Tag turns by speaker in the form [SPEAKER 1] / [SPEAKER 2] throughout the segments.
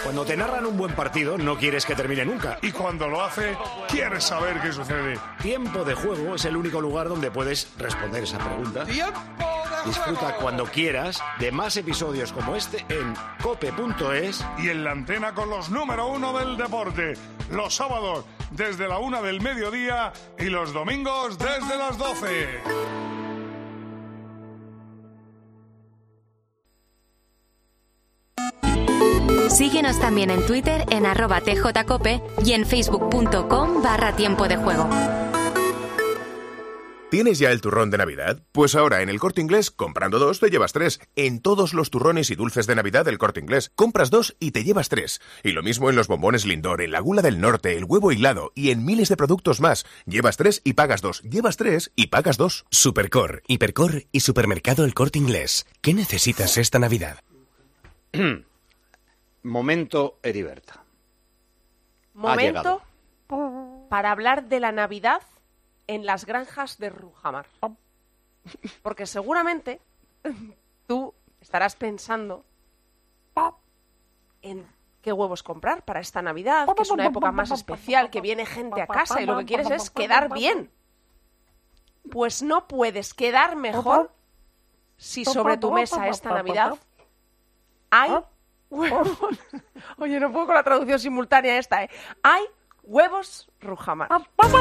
[SPEAKER 1] Cuando te narran un buen partido, no quieres que termine nunca.
[SPEAKER 2] Y cuando lo hace, quieres saber qué sucede.
[SPEAKER 1] Tiempo de Juego es el único lugar donde puedes responder esa pregunta.
[SPEAKER 2] ¡Tiempo de
[SPEAKER 1] Disfruta
[SPEAKER 2] juego!
[SPEAKER 1] cuando quieras de más episodios como este en cope.es.
[SPEAKER 2] Y en la antena con los número 1 del deporte. Los sábados desde la 1 del mediodía y los domingos desde las 12.
[SPEAKER 3] Síguenos también en Twitter en @tjcope y en facebook.com/tiempo de juego.
[SPEAKER 4] ¿Tienes ya el turrón de Navidad? Pues ahora en El Corte Inglés, comprando 2 te llevas 3. En todos los turrones y dulces de Navidad del Corte Inglés, compras 2 y te llevas 3. Y lo mismo en los bombones Lindor, en la Gula del Norte, el huevo hilado y en miles de productos más. Llevas 3 y pagas 2. Llevas 3 y pagas 2.
[SPEAKER 5] Supercor, Hipercor y Supermercado El Corte Inglés. ¿Qué necesitas esta Navidad?
[SPEAKER 6] Momento Heriberta.
[SPEAKER 7] Momento para hablar de la Navidad en las granjas de Rujamar. Porque seguramente tú estarás pensando en qué huevos comprar para esta Navidad, que es una época más especial, que viene gente a casa y lo que quieres es quedar bien. Pues no puedes quedar mejor si sobre tu mesa esta Navidad hay huevos. Oye, no puedo con la traducción simultánea esta, ¿eh? Hay huevos Rujamar.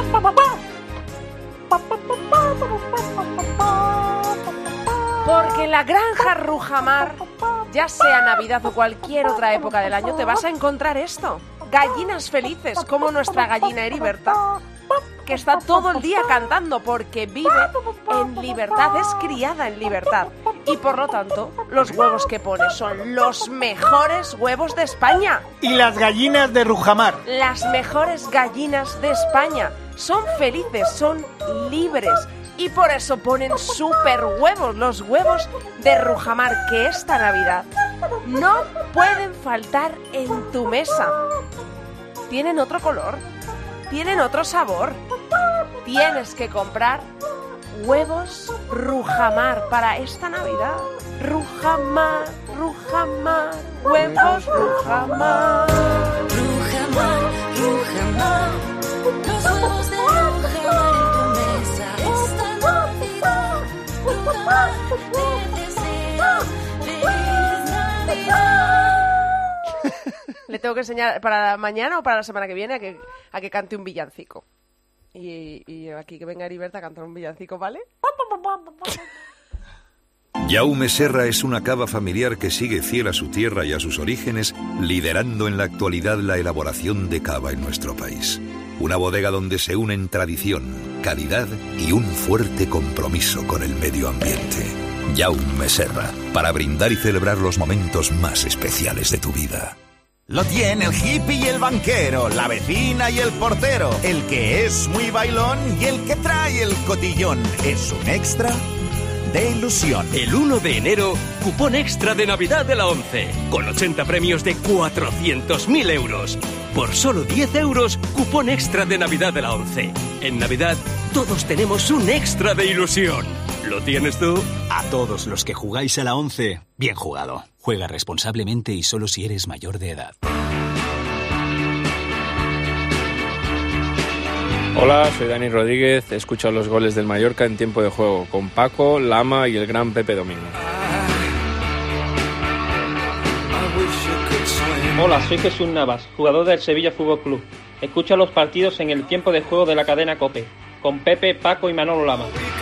[SPEAKER 7] Porque en la granja Rujamar, ya sea Navidad o cualquier otra época del año, te vas a encontrar esto. Gallinas felices, como nuestra gallina Heriberta, que está todo el día cantando porque vive en libertad, es criada en libertad. Y por lo tanto, los huevos que pone son los mejores huevos de España.
[SPEAKER 8] Y las gallinas de Rujamar.
[SPEAKER 7] Las mejores gallinas de España. Son felices, son libres. Y por eso ponen súper huevos, los huevos de Rujamar, que esta Navidad no pueden faltar en tu mesa. Tienen otro color, tienen otro sabor. Tienes que comprar huevos Rujamar para esta Navidad. Rujamar, Rujamar, huevos Rujamar.
[SPEAKER 9] Rujamar, Rujamar, los huevos de Rujamar en tu mesa. Esta Navidad, Rujamar te desea feliz Navidad.
[SPEAKER 7] Le tengo que enseñar para mañana o para la semana que viene a que cante un villancico. Y aquí que venga Heriberta a cantar un villancico, ¿vale?
[SPEAKER 10] Jaume Serra es una cava familiar que sigue fiel a su tierra y a sus orígenes, liderando en la actualidad la elaboración de cava en nuestro país. Una bodega donde se unen tradición, calidad y un fuerte compromiso con el medio ambiente. Jaume Serra, para brindar y celebrar los momentos más especiales de tu vida.
[SPEAKER 11] Lo tiene el hippie y el banquero, la vecina y el portero, el que es muy bailón y el que trae el cotillón. Es un extra de ilusión.
[SPEAKER 12] El 1 de enero, cupón extra de Navidad de la ONCE, con 80 premios de 400.000 euros. Por solo 10 euros, cupón extra de Navidad de la ONCE. En Navidad, todos tenemos un extra de ilusión. ¿Lo tienes tú?
[SPEAKER 13] A todos los que jugáis a la ONCE, bien jugado. Juega responsablemente y solo si eres mayor de edad.
[SPEAKER 14] Hola, soy Dani Rodríguez, escucho los goles del Mallorca en tiempo de juego, con Paco, Lama y el gran Pepe Domingo.
[SPEAKER 15] Hola, soy Jesús Navas, jugador del Sevilla Fútbol Club. Escucho los partidos en el tiempo de juego de la cadena COPE, con Pepe, Paco y Manolo Lama.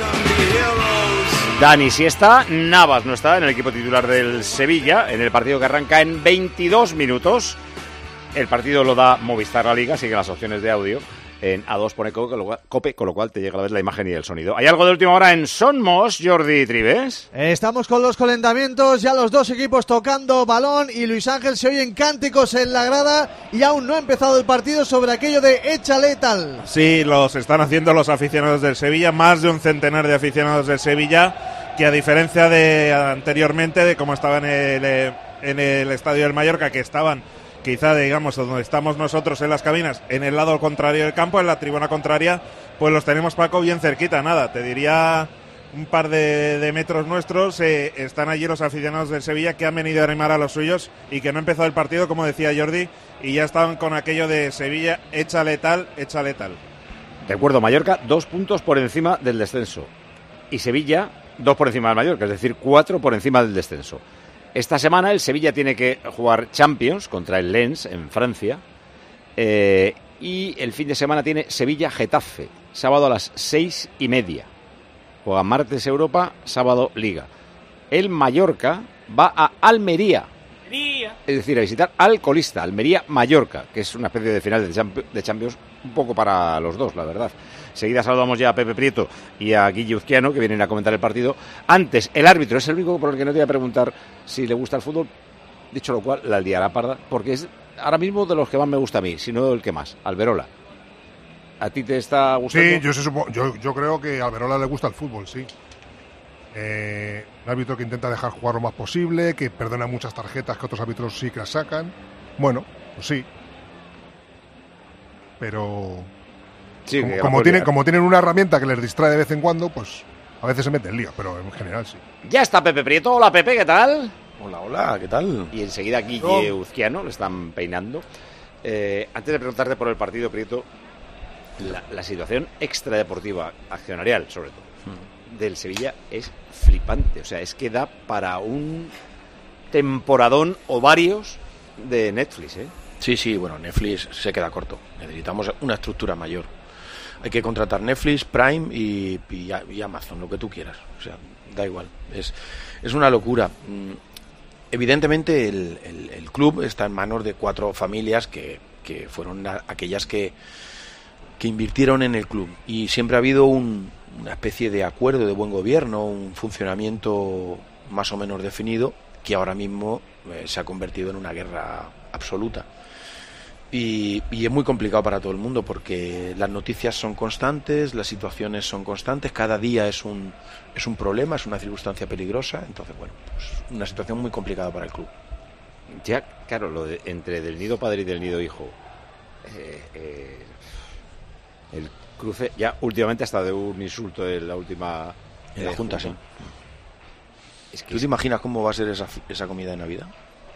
[SPEAKER 6] Dani sí está, Navas no está en el equipo titular del Sevilla, en el partido que arranca en 22 minutos. El partido lo da Movistar La Liga, sigue las opciones de audio. En A2 pone Cope, con lo cual te llega a la vez la imagen y el sonido. ¿Hay algo de última hora en Somos, Jordi Trives?
[SPEAKER 16] Estamos con los calentamientos, ya los dos equipos tocando balón y Luis Ángel se oyen cánticos en la grada y aún no ha empezado el partido sobre aquello de échale tal.
[SPEAKER 17] Sí, los están haciendo los aficionados del Sevilla, más de un centenar de aficionados del Sevilla, que a diferencia de anteriormente, de cómo estaban en el estadio del Mallorca, que estaban quizá, digamos, donde estamos nosotros en las cabinas, en el lado contrario del campo, en la tribuna contraria, pues los tenemos, Paco, bien cerquita, nada, te diría un par de metros nuestros, están allí los aficionados del Sevilla que han venido a animar a los suyos y que no ha empezado el partido, como decía Jordi, y ya estaban con aquello de Sevilla, échale tal, échale tal.
[SPEAKER 6] Recuerdo, Mallorca 2 puntos por encima del descenso y Sevilla 2 por encima del Mallorca, es decir, 4 por encima del descenso. Esta semana el Sevilla tiene que jugar Champions contra el Lens en Francia y el fin de semana tiene Sevilla-Getafe, sábado a las 6:30. Juega martes Europa, sábado Liga. El Mallorca va a Almería, es decir, a visitar al colista, Almería-Mallorca, que es una especie de final de Champions un poco para los dos, la verdad. Seguida saludamos ya a Pepe Prieto y a Guille Uzquiano, que vienen a comentar el partido. Antes, el árbitro es el único por el que no te voy a preguntar si le gusta el fútbol, dicho lo cual, la liará parda, porque es ahora mismo de los que más me gusta a mí, si no el que más, Alberola. ¿A ti te está gustando?
[SPEAKER 18] Sí, yo creo que a Alberola le gusta el fútbol, sí. Un árbitro que intenta dejar jugar lo más posible, que perdona muchas tarjetas que otros árbitros sí que las sacan. Bueno, pues sí. Pero
[SPEAKER 6] sí,
[SPEAKER 18] como tienen una herramienta que les distrae de vez en cuando, pues a veces se meten en lío, pero en general sí.
[SPEAKER 6] Ya está Pepe Prieto. Hola Pepe, ¿qué tal?
[SPEAKER 19] Hola, ¿qué tal?
[SPEAKER 6] Y enseguida Guille Uzquiano, le están peinando. Antes de preguntarte por el partido, Prieto, la situación extradeportiva, accionarial sobre todo, del Sevilla es flipante. O sea, es que da para un temporadón o varios de Netflix, ¿eh?
[SPEAKER 19] Sí, bueno, Netflix se queda corto. Necesitamos una estructura mayor. Hay que contratar Netflix, Prime y Amazon, lo que tú quieras. O sea, da igual. Es una locura. Evidentemente el club está en manos de 4 familias que fueron aquellas que invirtieron en el club. Y siempre ha habido una especie de acuerdo de buen gobierno, un funcionamiento más o menos definido, que ahora mismo se ha convertido en una guerra absoluta. Y es muy complicado para todo el mundo porque las noticias son constantes, las situaciones son constantes, cada día es un problema, es una circunstancia peligrosa. Entonces, bueno, pues una situación muy complicada para el club.
[SPEAKER 6] Ya, claro, lo de entre del nido padre y del nido hijo, el cruce ya últimamente hasta de un insulto en la última
[SPEAKER 19] en la junta, sí. Es que ¿tú te imaginas cómo va a ser esa comida de Navidad?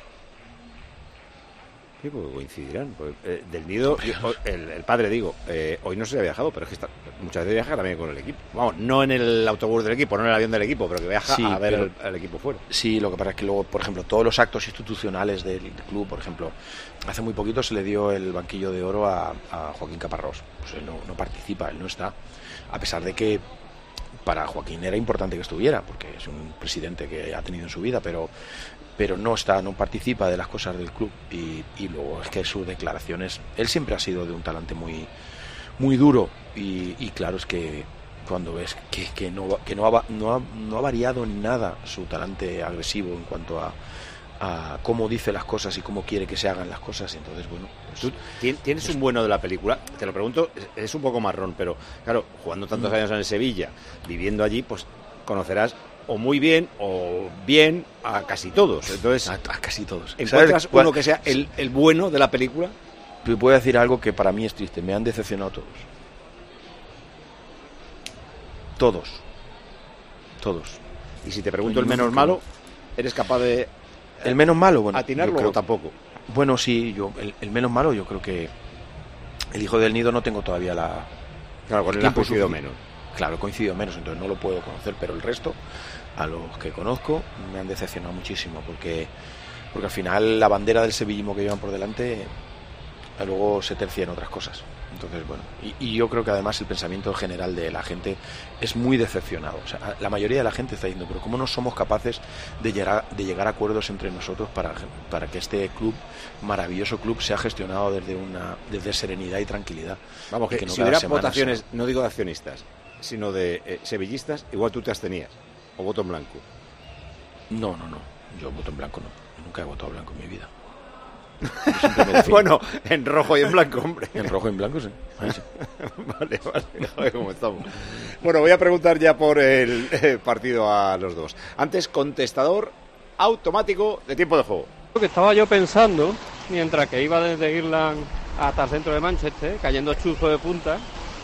[SPEAKER 6] Sí, porque coincidirán. Del nido, el padre, digo, hoy no se había viajado, pero es que muchas veces viaja también con el equipo. Vamos, no en el autobús del equipo, no en el avión del equipo, pero que viaja a ver al equipo fuera.
[SPEAKER 19] Sí, lo que pasa es que luego, por ejemplo, todos los actos institucionales del club, por ejemplo, hace muy poquito se le dio el banquillo de oro a Joaquín Caparrós. Pues él no participa, él no está. A pesar de que para Joaquín era importante que estuviera, porque es un presidente que ha tenido en su vida, pero no participa de las cosas del club y luego es que sus declaraciones, él siempre ha sido de un talante muy muy duro y claro, es que cuando ves que no ha variado en nada su talante agresivo en cuanto a cómo dice las cosas y cómo quiere que se hagan las cosas, entonces bueno, pues,
[SPEAKER 6] ¿tú tienes un bueno de la película? Te lo pregunto, es un poco marrón, pero claro, jugando tantos años en el Sevilla, viviendo allí, pues conocerás o muy bien o bien a casi todos. Entonces,
[SPEAKER 19] a casi todos.
[SPEAKER 6] ¿Encuentras uno que sea el bueno de la película?
[SPEAKER 19] Te puedo decir algo que para mí es triste. Me han decepcionado todos.
[SPEAKER 6] Y si te pregunto el menos malo, ¿eres capaz de
[SPEAKER 19] el menos malo? Bueno,
[SPEAKER 6] atinarlo o tampoco?
[SPEAKER 19] Bueno, sí, el menos malo, yo creo que el hijo del nido no tengo todavía la...
[SPEAKER 6] Claro, con él ha coincidido menos.
[SPEAKER 19] Claro, he coincidido menos, entonces no lo puedo conocer, pero el resto, a los que conozco, me han decepcionado muchísimo, porque al final la bandera del sevillismo que llevan por delante, luego se tercia en otras cosas. Entonces, bueno, y yo creo que además el pensamiento general de la gente es muy decepcionado. O sea, la mayoría de la gente está diciendo, pero ¿cómo no somos capaces de llegar a acuerdos entre nosotros para que este club, maravilloso club, sea gestionado desde serenidad y tranquilidad?
[SPEAKER 6] Vamos, que no si hubiera votaciones, no digo de accionistas, sino de sevillistas, igual tú te abstenías, o voto en blanco.
[SPEAKER 19] No, yo voto en blanco no, yo nunca he votado blanco en mi vida.
[SPEAKER 6] Bueno, en rojo y en blanco, hombre.
[SPEAKER 19] En rojo y en blanco, sí. Sí.
[SPEAKER 6] Vale, joder, cómo estamos. Bueno, voy a preguntar ya por el partido a los dos. Antes, contestador automático de tiempo de juego.
[SPEAKER 15] Lo que estaba yo pensando, mientras que iba desde Irlanda hasta el centro de Manchester, cayendo chuzo de punta,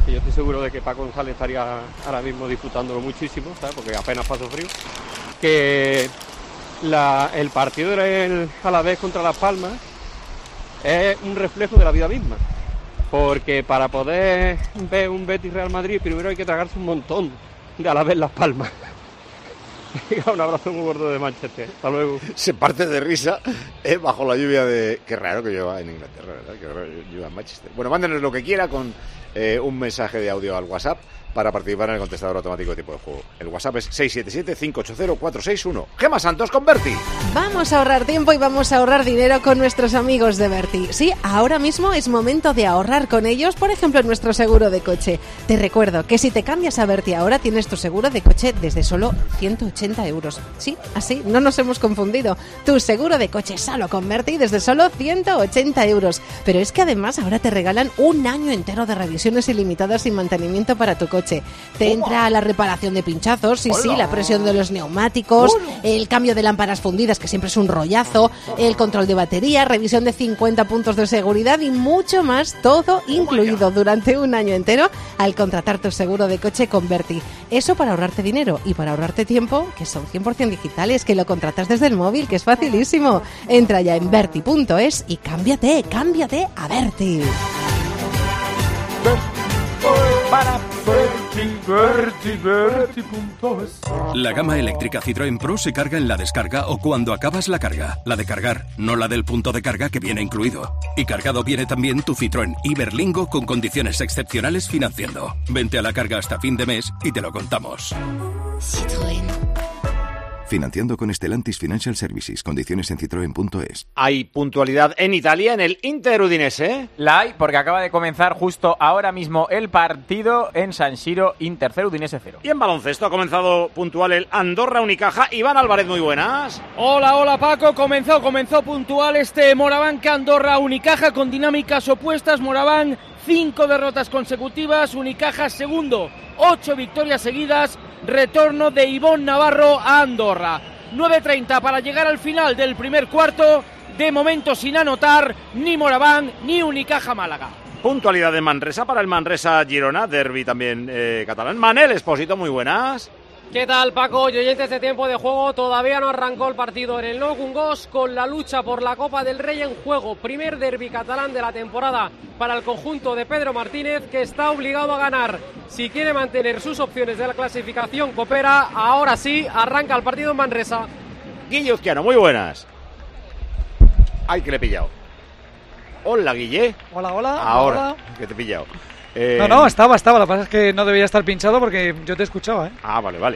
[SPEAKER 20] que yo estoy seguro de que Paco González estaría ahora mismo disfrutándolo muchísimo, ¿sabes? Porque apenas pasó frío, que el partido del Alavés contra Las Palmas es un reflejo de la vida misma, porque para poder ver un Betis Real Madrid primero hay que tragarse un montón de Alavés Las Palmas. Un abrazo muy gordo de Manchester. Hasta luego.
[SPEAKER 6] Se parte de risa bajo la lluvia de... Qué raro que llueva en Inglaterra, ¿verdad? Qué raro que llueva en Manchester. Bueno, mándenos lo que quiera con un mensaje de audio al WhatsApp para participar en el contestador automático de Tiempo de Juego. El WhatsApp es 677-580-461. Gemma Santos con Berti.
[SPEAKER 21] Vamos a ahorrar tiempo y vamos a ahorrar dinero con nuestros amigos de Berti. Sí, ahora mismo es momento de ahorrar con ellos, por ejemplo, en nuestro seguro de coche. Te recuerdo que si te cambias a Berti ahora tienes tu seguro de coche desde solo 180 euros. Sí, así, no nos hemos confundido. Tu seguro de coche solo con Berti desde solo 180 euros. Pero es que además ahora te regalan un año entero de revisiones ilimitadas sin mantenimiento para tu coche. Te entra la reparación de pinchazos, sí, la presión de los neumáticos, el cambio de lámparas fundidas, que siempre es un rollazo, el control de batería, revisión de 50 puntos de seguridad y mucho más, todo incluido durante un año entero al contratar tu seguro de coche con Berti. Eso para ahorrarte dinero y para ahorrarte tiempo, que son 100% digitales, que lo contratas desde el móvil, que es facilísimo. Entra ya en berti.es y cámbiate a Berti.
[SPEAKER 12] La gama eléctrica Citroën Pro se carga en la descarga o cuando acabas la carga. La de cargar, no la del punto de carga que viene incluido. Y cargado viene también tu Citroën Iberlingo con condiciones excepcionales financiando. Vente a la carga hasta fin de mes y te lo contamos.
[SPEAKER 22] Citroën. Financiando con Stellantis Financial Services. Condiciones en citroen.es.
[SPEAKER 6] Hay puntualidad en Italia, en el Inter Udinese.
[SPEAKER 23] La hay, porque acaba de comenzar justo ahora mismo el partido en San Siro, Inter 0, Udinese 0.
[SPEAKER 6] Y en baloncesto ha comenzado puntual el Andorra Unicaja. Iván Álvarez, muy buenas.
[SPEAKER 24] Hola Paco, comenzó puntual este Moraván Andorra Unicaja con dinámicas opuestas. Moraván 5 derrotas consecutivas, Unicaja segundo, 8 victorias seguidas. Retorno de Ivón Navarro a Andorra. 9:30 para llegar al final del primer cuarto. De momento sin anotar ni Moraván ni Unicaja Málaga.
[SPEAKER 6] Puntualidad de Manresa para el Manresa Girona, derbi también catalán. Manel Espósito, muy buenas.
[SPEAKER 25] ¿Qué tal, Paco y oyentes de Tiempo de Juego? Todavía no arrancó el partido en el Nou Congost con la lucha por la Copa del Rey en juego. Primer derbi catalán de la temporada para el conjunto de Pedro Martínez, que está obligado a ganar. Si quiere mantener sus opciones de la clasificación copera, ahora sí, arranca el partido en Manresa.
[SPEAKER 6] Guille Uzquiano, muy buenas. Ay, que le he pillado. Hola, Guille.
[SPEAKER 26] Hola.
[SPEAKER 6] Ahora, que te he pillado.
[SPEAKER 26] No, estaba. Lo que pasa es que no debía estar pinchado porque yo te escuchaba, ¿eh?
[SPEAKER 6] Ah, vale.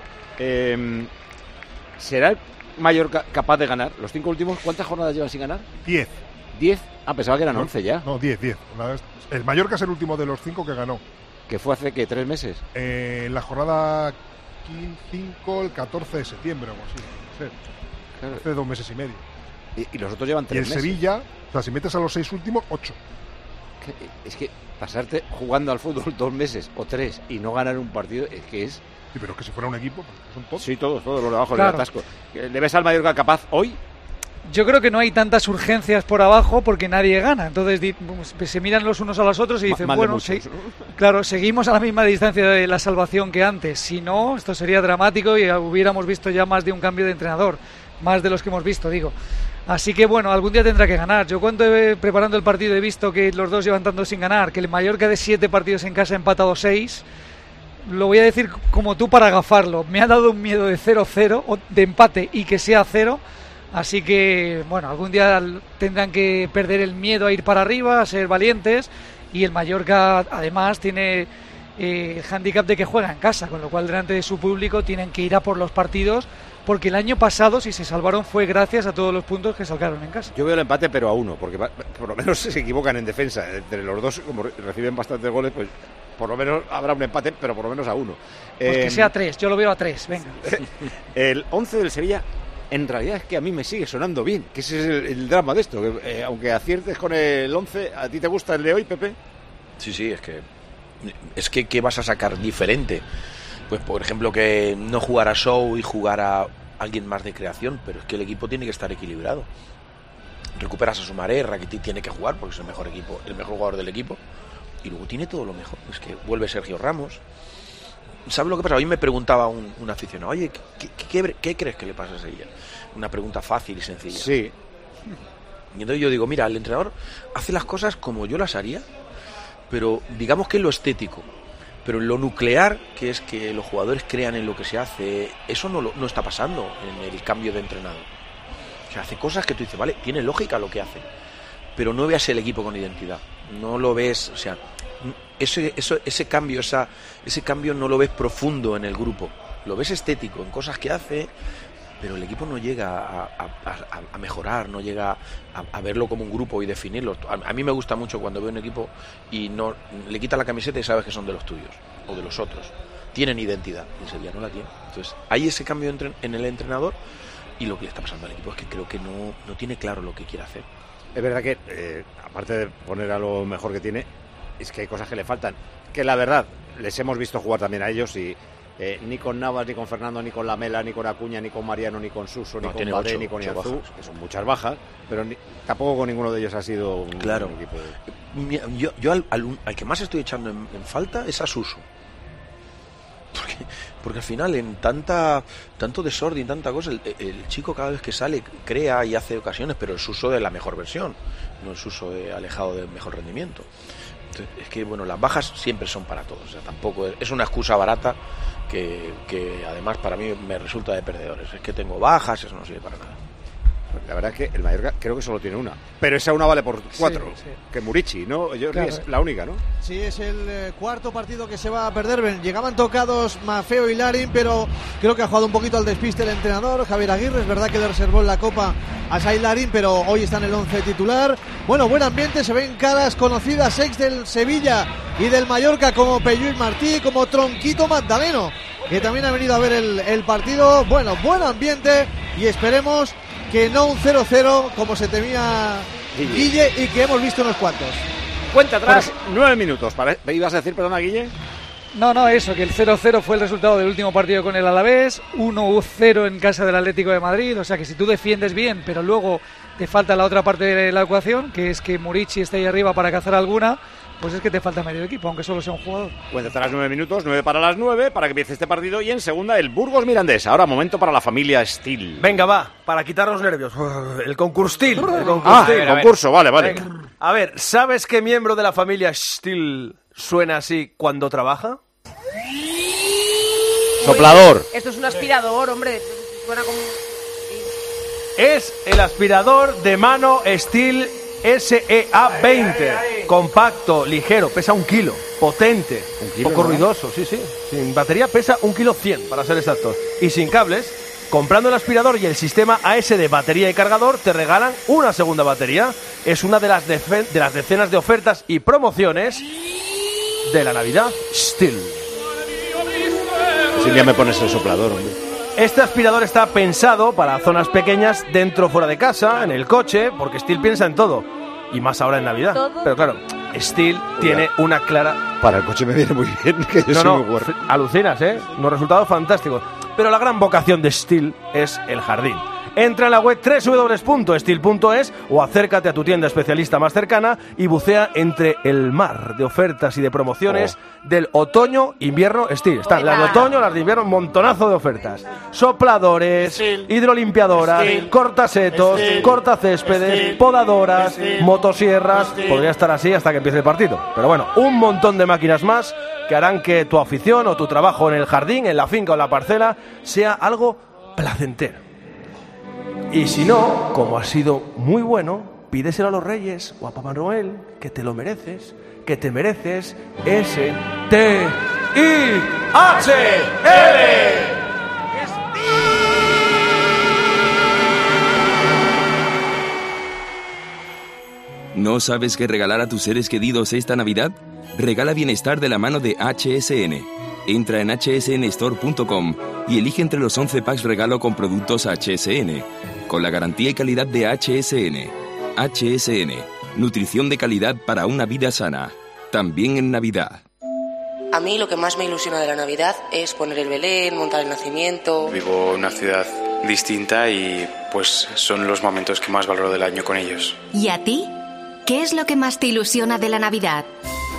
[SPEAKER 6] ¿Será el Mallorca capaz de ganar los 5 últimos? ¿Cuántas jornadas llevan sin ganar?
[SPEAKER 18] 10.
[SPEAKER 6] ¿10? Ah, pensaba que eran 11 ya.
[SPEAKER 18] No, 10. El Mallorca es el último de los 5 que ganó.
[SPEAKER 6] ¿Que fue hace, qué, 3 meses?
[SPEAKER 18] La jornada 5, el 14 de septiembre o algo así. Claro. Hace 2 meses y medio.
[SPEAKER 6] Y los otros llevan 3 meses.
[SPEAKER 18] Y el Sevilla, o sea, si metes a los 6 últimos, 8.
[SPEAKER 6] Es que pasarte jugando al fútbol 2 meses o 3 y no ganar un partido es que es...
[SPEAKER 18] Sí, pero es que si fuera un equipo, son todos.
[SPEAKER 6] Sí, todos los de abajo, claro. El atasco. ¿Le ves al Mallorca capaz hoy?
[SPEAKER 26] Yo creo que no hay tantas urgencias por abajo porque nadie gana. Entonces se miran los unos a los otros y dicen, bueno, claro, seguimos a la misma distancia de la salvación que antes. Si no, esto sería dramático y hubiéramos visto ya más de un cambio de entrenador. Más de los que hemos visto, digo. Así que bueno, algún día tendrá que ganar. Yo cuando preparando el partido he visto que los dos llevan tanto sin ganar, que el Mallorca de 7 partidos en casa ha empatado 6. Lo voy a decir como tú para agafarlo. Me ha dado un miedo de 0-0, o de empate y que sea 0. Así que bueno, algún día tendrán que perder el miedo a ir para arriba, a ser valientes. Y el Mallorca además tiene el hándicap de que juega en casa, con lo cual delante de su público tienen que ir a por los partidos. Porque el año pasado, si se salvaron, fue gracias a todos los puntos que sacaron en casa.
[SPEAKER 6] Yo veo el empate, pero a 1, porque por lo menos se equivocan en defensa. Entre los dos, como reciben bastantes goles, pues por lo menos habrá un empate, pero por lo menos a 1.
[SPEAKER 26] Pues que sea 3, yo lo veo a 3, venga.
[SPEAKER 6] El 11 del Sevilla, en realidad es que a mí me sigue sonando bien, que ese es el drama de esto. Que, aunque aciertes con el 11, ¿a ti te gusta el de hoy, Pepe?
[SPEAKER 19] Sí, es que ¿qué vas a sacar diferente? Pues por ejemplo que no jugara Show y jugara alguien más de creación, pero es que el equipo tiene que estar equilibrado. Recuperas a Sumaré, Rakitic tiene que jugar porque es el mejor jugador del equipo, y luego tiene todo lo mejor. Es que vuelve Sergio Ramos. ¿Sabes lo que pasa? Hoy me preguntaba un aficionado, oye, ¿qué crees que le pasa a Sevilla? Una pregunta fácil y sencilla.
[SPEAKER 6] Sí.
[SPEAKER 19] Y entonces yo digo, mira, el entrenador hace las cosas como yo las haría, pero digamos que es lo estético. Pero en lo nuclear, que es que los jugadores crean en lo que se hace, eso no está pasando en el cambio de entrenador. O sea, hace cosas que tú dices, vale, tiene lógica lo que hace, pero no veas el equipo con identidad. No lo ves, o sea, ese cambio no lo ves profundo en el grupo. Lo ves estético, en cosas que hace, pero el equipo no llega a mejorar, no llega a verlo como un grupo y definirlo. A mí me gusta mucho cuando veo un equipo y no le quitas la camiseta y sabes que son de los tuyos o de los otros. Tienen identidad, y Sevilla no la tiene. Entonces, hay ese cambio en el entrenador, y lo que le está pasando al equipo es que creo que no tiene claro lo que quiere hacer.
[SPEAKER 6] Es verdad que, aparte de poner a lo mejor que tiene, es que hay cosas que le faltan. Que la verdad, les hemos visto jugar también a ellos y ni con Navas, ni con Fernando, ni con Lamela, ni con Acuña, ni con Mariano, ni con Suso, ni con Badé, ni con Iazú, que son muchas bajas, pero tampoco con ninguno de ellos ha sido un equipo.
[SPEAKER 19] Yo al que más estoy echando en falta es a Suso. Porque al final en tanto desorden, tanta cosa, el chico cada vez que sale crea y hace ocasiones, pero el Suso de la mejor versión, no el Suso alejado del mejor rendimiento. Entonces, es que bueno, las bajas siempre son para todos, o sea, tampoco es una excusa barata que además para mí me resulta de perdedores. Es que tengo bajas, eso no sirve para nada.
[SPEAKER 6] La verdad es que el Mallorca creo que solo tiene una, pero esa una vale por 4,
[SPEAKER 16] sí.
[SPEAKER 6] Que Murici, ¿no? Yo creo que es la única, ¿no?
[SPEAKER 16] Sí, es el cuarto partido que se va a perder. Llegaban tocados Maffeo y Larin, pero creo que ha jugado un poquito al despiste el entrenador Javier Aguirre. Es verdad que le reservó en la Copa a Sai Larin, pero hoy está en el 11 titular. Bueno, buen ambiente, se ven caras conocidas, ex del Sevilla y del Mallorca, como Pelluís Martí, como Tronquito Magdaleno, que también ha venido a ver el partido. Bueno, buen ambiente, y esperemos que no un 0-0 como se temía Guille y que hemos visto unos cuantos.
[SPEAKER 6] Cuenta atrás, 9 minutos. ¿Ibas a decir, perdona, Guille?
[SPEAKER 26] No, eso, que el 0-0 fue el resultado del último partido con el Alavés, 1-0 en casa del Atlético de Madrid. O sea que si tú defiendes bien, pero luego te falta la otra parte de la ecuación, que es que Murici esté ahí arriba para cazar alguna, pues es que te falta medio equipo, aunque solo sea un jugador.
[SPEAKER 6] Cuenta atrás 9 minutos, 9 para las 9, para que empiece este partido. Y en segunda, el Burgos Mirandés. Ahora momento para la familia Steel.
[SPEAKER 1] Venga, va, para quitar los nervios. El concursil.
[SPEAKER 6] El concurso, vale.
[SPEAKER 1] Venga. A ver, ¿sabes qué miembro de la familia Steel suena así cuando trabaja?
[SPEAKER 6] Soplador.
[SPEAKER 7] Esto es un aspirador, hombre. Suena como...
[SPEAKER 1] Es el aspirador de mano Steel SEA20. Compacto, ligero, pesa 1 kilo, potente, poco ruidoso, sí. Sin batería pesa 1,1 kg, para ser exactos. Y sin cables, comprando el aspirador y el sistema AS de batería y cargador, te regalan una segunda batería. Es una de las decenas de ofertas y promociones de la Navidad Steel.
[SPEAKER 6] Si ya me pones el soplador, hombre.
[SPEAKER 1] Este aspirador está pensado para zonas pequeñas, dentro o fuera de casa, en el coche, porque Steel piensa en todo. Y más ahora en Navidad. ¿Todo? Pero claro, Steel tiene una clara...
[SPEAKER 6] Para el coche me viene muy bien, que yo soy muy guarro.
[SPEAKER 1] Alucinas, ¿eh? Unos resultados fantásticos. Pero la gran vocación de Steel es el jardín. Entra en la web www.steel.es o acércate a tu tienda especialista más cercana y bucea entre el mar de ofertas y de promociones del otoño-invierno Steel. Están las de otoño, las de invierno, un montonazo de ofertas. Sopladores, hidrolimpiadoras, cortasetos, cortacéspedes, podadoras, motosierras. Podría estar así hasta que empiece el partido. Pero bueno, un montón de máquinas más que harán que tu afición o tu trabajo en el jardín, en la finca o en la parcela sea algo placentero. Y si no, como ha sido muy bueno, pídeselo a los Reyes o a Papá Noel, que te lo mereces, que te mereces STIHL.
[SPEAKER 2] ¿No sabes qué regalar a tus seres queridos esta Navidad? Regala bienestar de la mano de HSN. Entra en hsnstore.com y elige entre los 11 packs regalo con productos HSN, con la garantía y calidad de HSN. HSN, nutrición de calidad para una vida sana, también en Navidad.
[SPEAKER 3] A mí lo que más me ilusiona de la Navidad es poner el Belén, montar el nacimiento.
[SPEAKER 4] Vivo en una ciudad distinta y pues son los momentos que más valoro del año con ellos.
[SPEAKER 5] ¿Y a ti? ¿Qué es lo que más te ilusiona de la Navidad?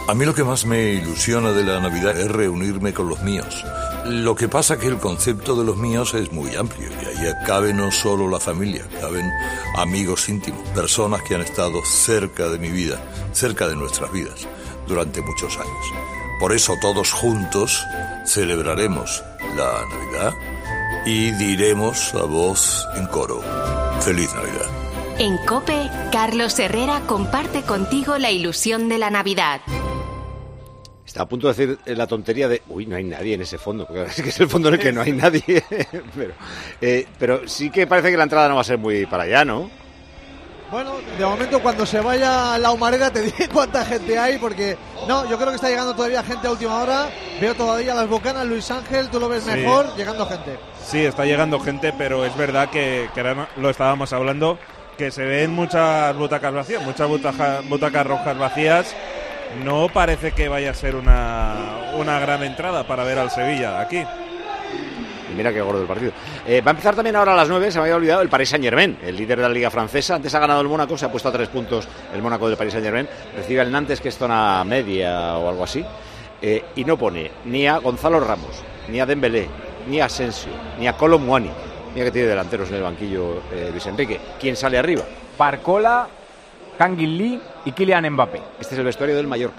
[SPEAKER 5] A mí lo que más me ilusiona de la Navidad es reunirme con los míos. Lo que pasa que el concepto de los míos es muy amplio y ahí cabe no solo la familia, caben amigos íntimos, personas que han estado cerca de mi vida, cerca de nuestras vidas, durante muchos años. Por eso todos juntos celebraremos la Navidad y diremos a voz en coro: ¡Feliz Navidad!
[SPEAKER 8] En COPE, Carlos Herrera comparte contigo la ilusión de la Navidad.
[SPEAKER 6] Está a punto de decir la tontería de uy, no hay nadie en ese fondo, porque es que es el fondo en el que no hay nadie. Pero sí que parece que la entrada no va a ser muy para allá, ¿no?
[SPEAKER 16] Bueno, de momento cuando se vaya la humareda te diré cuánta gente hay, porque no, yo creo que está llegando todavía gente a última hora. Veo todavía las bocanas, Luis Ángel, tú lo ves mejor, llegando gente.
[SPEAKER 17] Sí, está llegando gente, pero es verdad que lo estábamos hablando, que se ven muchas butacas vacías, muchas butacas rojas vacías. No parece que vaya a ser una gran entrada para ver al Sevilla aquí.
[SPEAKER 6] Y mira qué gordo el partido. Va a empezar también ahora a las 9, se me había olvidado, el Paris Saint-Germain, el líder de la Liga Francesa. Antes ha ganado el Mónaco, se ha puesto a 3 puntos el Mónaco del Paris Saint-Germain. Recibe al Nantes, que es zona media o algo así. Y no pone ni a Gonzalo Ramos, ni a Dembélé, ni a Asensio, ni a Kolo Muani. Mira que tiene delanteros en el banquillo Luis Enrique. ¿Quién sale arriba?
[SPEAKER 23] Barcola, Kangin Lee y Kylian Mbappé.
[SPEAKER 6] Este es el vestuario del Mallorca.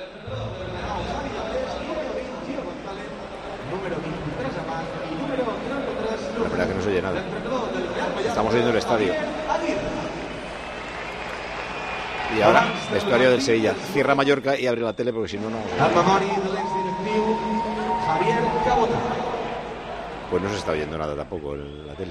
[SPEAKER 6] La verdad que no se oye nada. Estamos oyendo el estadio. Y ahora, vestuario del Sevilla. Cierra Mallorca y abre la tele porque si no, no... Pues no se está oyendo nada tampoco en la tele.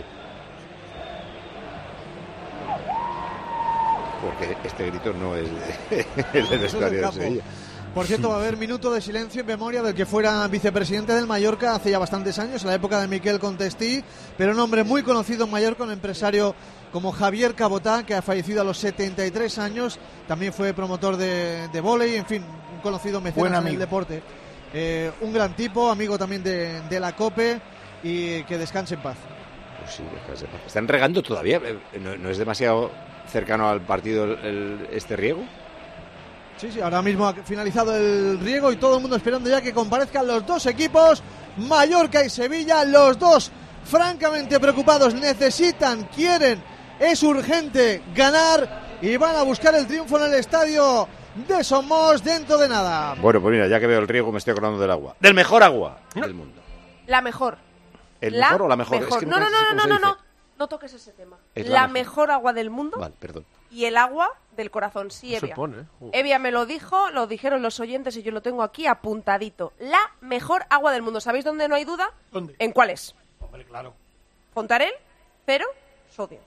[SPEAKER 6] Porque este grito no es el del vestuario del Sevilla.
[SPEAKER 16] Por cierto, va a haber minuto de silencio en memoria del que fuera vicepresidente del Mallorca hace ya bastantes años, en la época de Miquel Contestí, pero un hombre muy conocido en Mallorca, un empresario como Javier Cabotá, que ha fallecido a los 73 años, también fue promotor de vóley, en fin, un conocido mecenas en el deporte. Un gran tipo, amigo también de la COPE, y que descanse en paz.
[SPEAKER 6] Pues sí, descanse en paz. ¿Están regando todavía? ¿No es demasiado cercano al partido este riego?
[SPEAKER 16] Sí, ahora mismo ha finalizado el riego y todo el mundo esperando ya que comparezcan los dos equipos, Mallorca y Sevilla, los dos francamente preocupados, necesitan, quieren, es urgente ganar y van a buscar el triunfo en el estadio de Somos dentro de nada.
[SPEAKER 6] Bueno, pues mira, ya que veo el riego me estoy acordando del agua. Del mejor agua del mundo.
[SPEAKER 7] La mejor.
[SPEAKER 6] ¿El mejor o la mejor?
[SPEAKER 7] Es que no, no toques ese tema. La mejor agua del mundo.
[SPEAKER 6] Vale, perdón.
[SPEAKER 7] Y el agua del corazón, sí, Evia. Evia me lo dijo, lo dijeron los oyentes y yo lo tengo aquí apuntadito. La mejor agua del mundo. ¿Sabéis dónde no hay duda?
[SPEAKER 18] ¿Dónde?
[SPEAKER 7] ¿En cuál es?
[SPEAKER 18] Hombre, claro.
[SPEAKER 7] Fontarel, 0 sodio.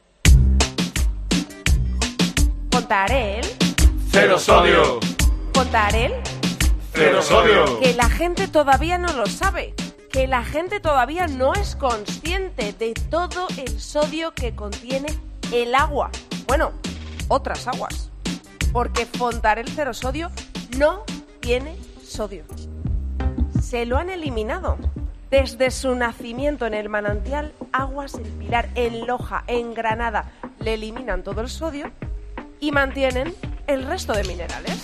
[SPEAKER 7] Fontarel.
[SPEAKER 12] 0 sodio.
[SPEAKER 7] Fontarel.
[SPEAKER 12] 0 sodio.
[SPEAKER 7] Que la gente todavía no lo sabe. Que la gente todavía no es consciente de todo el sodio que contiene el agua. Bueno, otras aguas. Porque Fontarel 0 sodio no tiene sodio. Se lo han eliminado. Desde su nacimiento en el manantial Aguas El Pilar, en Loja, en Granada, le eliminan todo el sodio y mantienen el resto de minerales.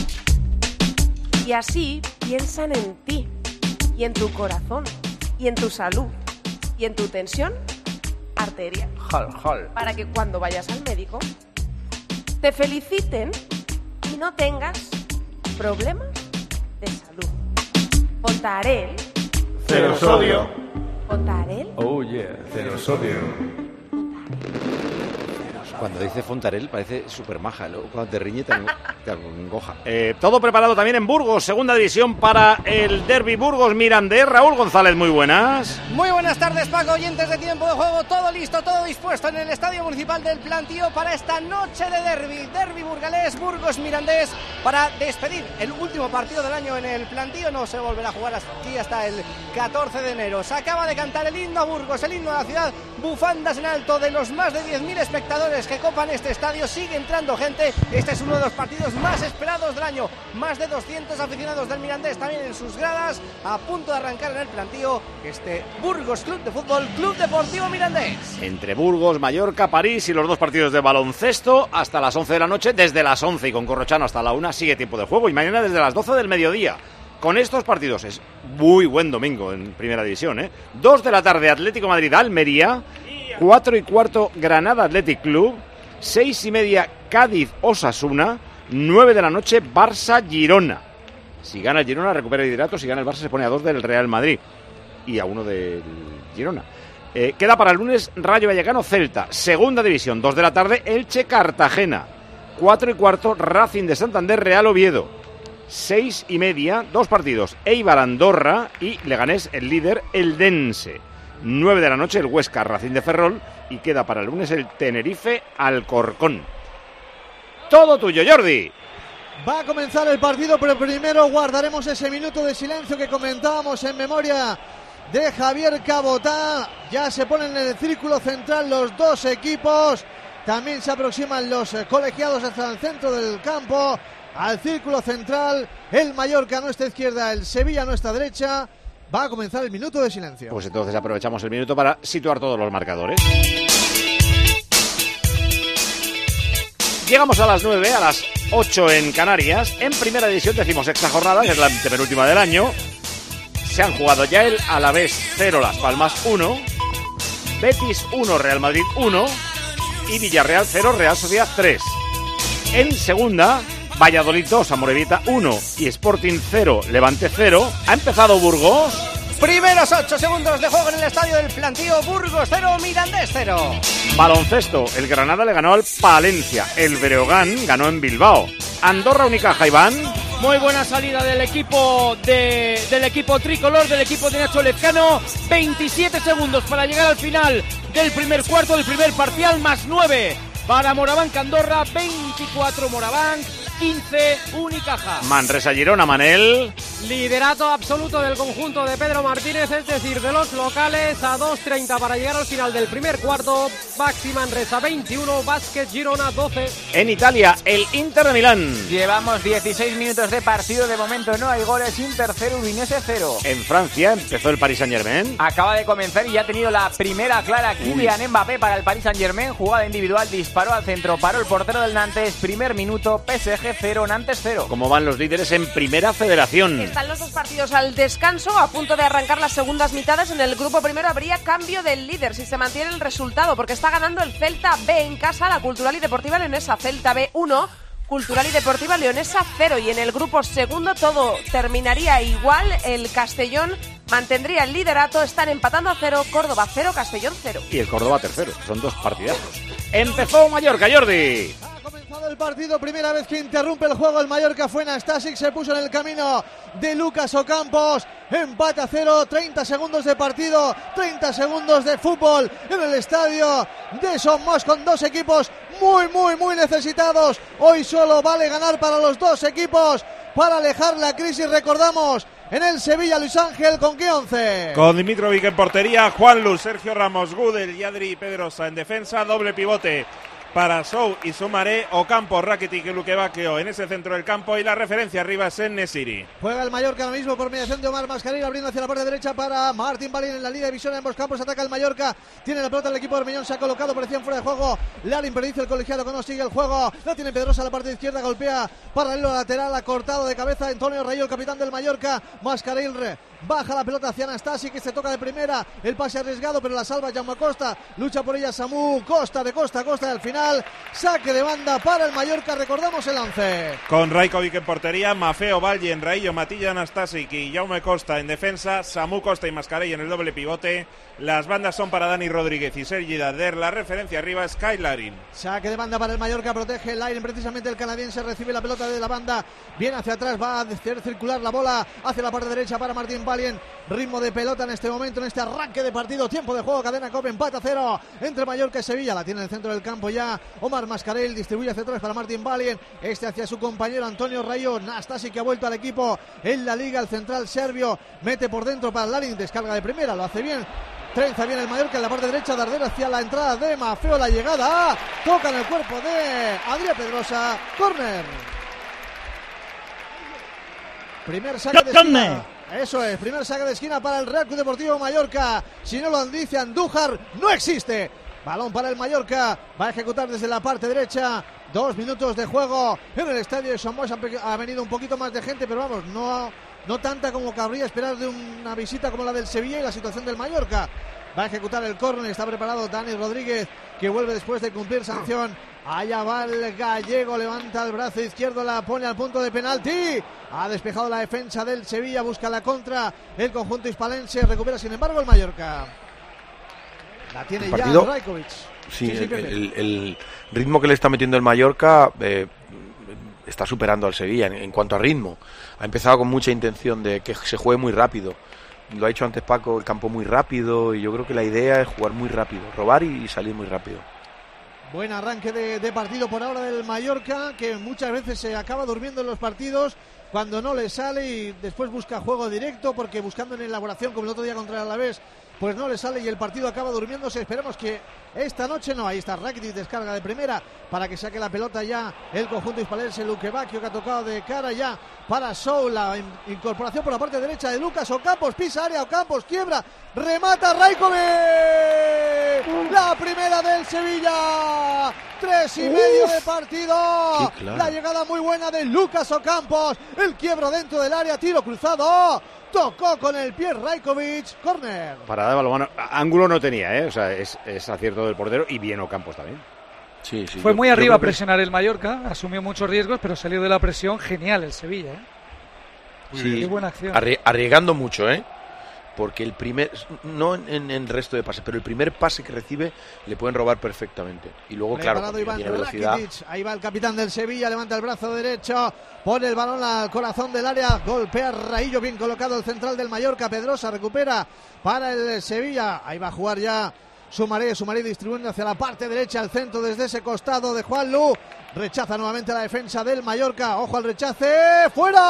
[SPEAKER 7] Y así piensan en ti, y en tu corazón, y en tu salud, y en tu tensión arterial. Para que cuando vayas al médico te feliciten y no tengas problemas de salud. Fontarel.
[SPEAKER 12] 0 sodio.
[SPEAKER 7] Fontarel.
[SPEAKER 12] Oh yeah, 0 sodio.
[SPEAKER 6] Cuando dice Fontarel parece súper maja, luego cuando te riñe te angoja. Todo preparado también en Burgos, segunda división para el derbi Burgos-Mirandés. Raúl González, muy buenas.
[SPEAKER 9] Muy buenas tardes, Paco, oyentes de Tiempo de Juego. Todo listo, todo dispuesto en el Estadio Municipal del Plantío para esta noche de derbi burgalés, Burgos-Mirandés, para despedir el último partido del año en el Plantío. No se volverá a jugar aquí hasta el 14 de enero. Se acaba de cantar el himno a Burgos, el himno a la ciudad, bufandas en alto de los más de 10.000 espectadores que copan este estadio. Sigue entrando gente. Este es uno de los partidos partidos más esperados del año. Más de 200 aficionados del Mirandés también en sus gradas, a punto de arrancar en el plantío este Burgos Club de Fútbol, Club Deportivo Mirandés.
[SPEAKER 6] Entre Burgos, Mallorca, París y los dos partidos de baloncesto hasta las 11 de la noche, desde las 11 y con Corrochano hasta la 1 sigue tiempo de juego y mañana desde las 12 del mediodía. Con estos partidos es muy buen domingo en Primera División, ¿eh? 2 de la tarde Atlético Madrid Almería, 4:15 Granada Athletic Club, 6:30 Cádiz Osasuna, 9 de la noche Barça Girona. Si gana el Girona recupera el liderato, si gana el Barça se pone a 2 del Real Madrid y a 1 del Girona. Queda para el lunes Rayo Vallecano Celta, Segunda División, 2 de la tarde Elche Cartagena, 4:15 Racing de Santander Real Oviedo, 6:30 2 partidos Eibar Andorra y Leganés el líder Eldense, 9 de la noche el Huesca Racing de Ferrol y queda para el lunes el Tenerife Alcorcón. Todo tuyo, Jordi.
[SPEAKER 16] Va a comenzar el partido, pero primero guardaremos ese minuto de silencio que comentábamos en memoria de Javier Cabotá. Ya se ponen en el círculo central los dos equipos. También se aproximan los colegiados hasta el centro del campo. Al círculo central, el Mallorca a nuestra izquierda, el Sevilla a nuestra derecha. Va a comenzar el minuto de silencio.
[SPEAKER 6] Pues entonces aprovechamos el minuto para situar todos los marcadores. Llegamos a las 9, a las 8 en Canarias. En Primera División, 16ª jornada, que es la penúltima del año. Se han jugado ya el Alavés 0, Las Palmas 1, Betis 1, Real Madrid 1 y Villarreal 0, Real Sociedad 3. En segunda, Valladolid 2, Amorebieta 1 y Sporting 0, Levante 0. Ha empezado Burgos.
[SPEAKER 9] Primeros 8 segundos de juego en el estadio del plantío. Burgos 0, Mirandés 0.
[SPEAKER 6] Baloncesto, el Granada le ganó al Palencia, el Breogán ganó en Bilbao. Andorra Unicaja, Iván.
[SPEAKER 24] Muy buena salida del equipo tricolor, del equipo de Nacho Lezcano. 27 segundos para llegar al final del primer cuarto, del primer parcial, más 9 para Morabanc Andorra, 24 Morabanc, 15 Unicaja.
[SPEAKER 6] Manresa Girona, Manel.
[SPEAKER 25] Liderato absoluto del conjunto de Pedro Martínez, es decir, de los locales, a 2:30 para llegar al final del primer cuarto. Baxi Manresa 21, Basket Girona 12.
[SPEAKER 6] En Italia, el Inter de Milán.
[SPEAKER 23] Llevamos 16 minutos de partido, de momento no hay goles. Inter 0, Udinese 0.
[SPEAKER 6] En Francia empezó el Paris Saint-Germain.
[SPEAKER 23] Acaba de comenzar y ya ha tenido la primera clara Kylian Mbappé para el Paris Saint-Germain. Jugada individual, disparó al centro, paró el portero del Nantes. Primer minuto, PSG 0, Nantes 0.
[SPEAKER 6] ¿Cómo van los líderes en Primera Federación?
[SPEAKER 7] Están los dos partidos al descanso, a punto de arrancar las segundas mitades. En el grupo primero habría cambio del líder si se mantiene el resultado, porque está ganando el Celta B en casa, la Cultural y Deportiva Leonesa. Celta B 1, Cultural y Deportiva Leonesa 0. Y en el grupo segundo todo terminaría igual. El Castellón mantendría el liderato, están empatando a 0, Córdoba 0, Castellón 0.
[SPEAKER 6] Y el Córdoba tercero, son dos partidazos. Empezó Mallorca, Jordi.
[SPEAKER 16] El partido, primera vez que interrumpe el juego el Mallorca fue Nastasic, se puso en el camino de Lucas Ocampos, empate a 0, 30 segundos de partido, 30 segundos de fútbol en el estadio de Somos, con dos equipos muy necesitados. Hoy solo vale ganar para los dos equipos para alejar la crisis. Recordamos, en el Sevilla, Luis Ángel, ¿con qué 11?
[SPEAKER 17] Con Dimitrovic en portería, Juan Luz, Sergio Ramos, Gudel y Adri Pedrosa en defensa, doble pivote para Sou y Sumaré, Ocampo, Rakitic y Luquevaqueo en ese centro del campo y la referencia arriba es en Nesiri.
[SPEAKER 16] Juega el Mallorca ahora mismo por mediación de Omar Mascaril, abriendo hacia la parte derecha para Martín Balín en la línea de visión en ambos campos. Ataca el Mallorca, tiene la pelota el equipo de Bermellón, se ha colocado, parecían fuera de juego. Larin perdice el colegiado que no sigue el juego. La tiene Pedrosa a la parte izquierda, golpea paralelo lateral, ha cortado de cabeza Antonio Rayo, el capitán del Mallorca. Mascaril baja la pelota hacia Anastasi, que se toca de primera, el pase arriesgado pero la salva Jaume Costa, lucha por ella Samu Costa de costa a costa y al final saque de banda para el Mallorca. Recordamos el 11
[SPEAKER 17] con Rajkovic en portería, Mafeo, Valle en Raillo, Matilla Anastasic y Jaume Costa en defensa, Samu Costa y Mascarell en el doble pivote. Las bandas son para Dani Rodríguez y Sergi Darder, la referencia arriba es Kyle Larin.
[SPEAKER 16] Saque de banda para el Mallorca, protege Larin, precisamente el canadiense recibe la pelota de la banda, viene hacia atrás, va a hacer circular la bola hacia la parte derecha para Martín Valien. Ritmo de pelota en este momento, en este arranque de partido, tiempo de juego, cadena COPE, empate a 0 entre Mallorca y Sevilla. La tiene en el centro del campo ya Omar Mascarell, distribuye hacia atrás para Martín Valien, este hacia su compañero Antonio Rayo. Nastasic, que ha vuelto al equipo en la liga, el central serbio mete por dentro para Larin, descarga de primera, lo hace bien. Trenza bien el Mallorca en la parte derecha, Darder hacia la entrada de Mafeo, la llegada, toca en el cuerpo de Adrián Pedrosa, córner. Primer saque de esquina. Eso es, primer saque de esquina para el Real Club Deportivo Mallorca. Si no lo dice Andújar, no existe. Balón para el Mallorca. Va a ejecutar desde la parte derecha. 2 minutos de juego en el estadio de Somos. Ha venido un poquito más de gente, pero vamos, no tanta como cabría esperar de una visita como la del Sevilla y la situación del Mallorca. Va a ejecutar el córner. Está preparado Dani Rodríguez, que vuelve después de cumplir sanción. Allá va el gallego, levanta el brazo izquierdo, la pone al punto de penalti. Ha despejado la defensa del Sevilla, busca la contra el conjunto hispalense, recupera sin embargo el Mallorca. La tiene ya Rajkovic.
[SPEAKER 19] Sí, el ritmo que le está metiendo el Mallorca está superando al Sevilla en cuanto a ritmo. Ha empezado con mucha intención de que se juegue muy rápido. Lo ha hecho antes Paco, el campo muy rápido, y yo creo que la idea es jugar muy rápido, robar y salir muy rápido.
[SPEAKER 16] Buen arranque de partido por ahora del Mallorca, que muchas veces se acaba durmiendo en los partidos cuando no le sale y después busca juego directo, porque buscando en elaboración como el otro día contra el Alavés, pues no le sale y el partido acaba durmiéndose. Esperemos que esta noche no. Ahí está Rakitic, descarga de primera para que saque la pelota ya el conjunto hispalense. Luque Bacchio, que ha tocado de cara ya para Soul. La incorporación por la parte derecha de Lucas Ocampos, pisa área, Ocampos quiebra, remata Rajkovic. La primera del Sevilla. 3:30 de partido. La llegada muy buena de Lucas Ocampos. El quiebro dentro del área, tiro cruzado. Tocó con el pie Rajkovic, córner.
[SPEAKER 6] Parada de balonmano, ángulo no tenía, o sea, es acierto del portero y bien Ocampos también.
[SPEAKER 26] Sí, fue muy arriba a presionar el Mallorca, asumió muchos riesgos, pero salió de la presión genial el Sevilla.
[SPEAKER 19] Sí,
[SPEAKER 26] qué buena acción.
[SPEAKER 19] Arriesgando mucho, porque el primer, no en el resto de pases, pero el primer pase que recibe le pueden robar perfectamente. Y luego, claro, tiene velocidad.
[SPEAKER 16] Ahí va el capitán del Sevilla, levanta el brazo derecho, pone el balón al corazón del área, golpea Raillo, bien colocado el central del Mallorca. Pedrosa recupera para el Sevilla. Ahí va a jugar ya Sumaré distribuyendo hacia la parte derecha, al centro desde ese costado de Juanlu. Rechaza nuevamente la defensa del Mallorca. Ojo al rechace.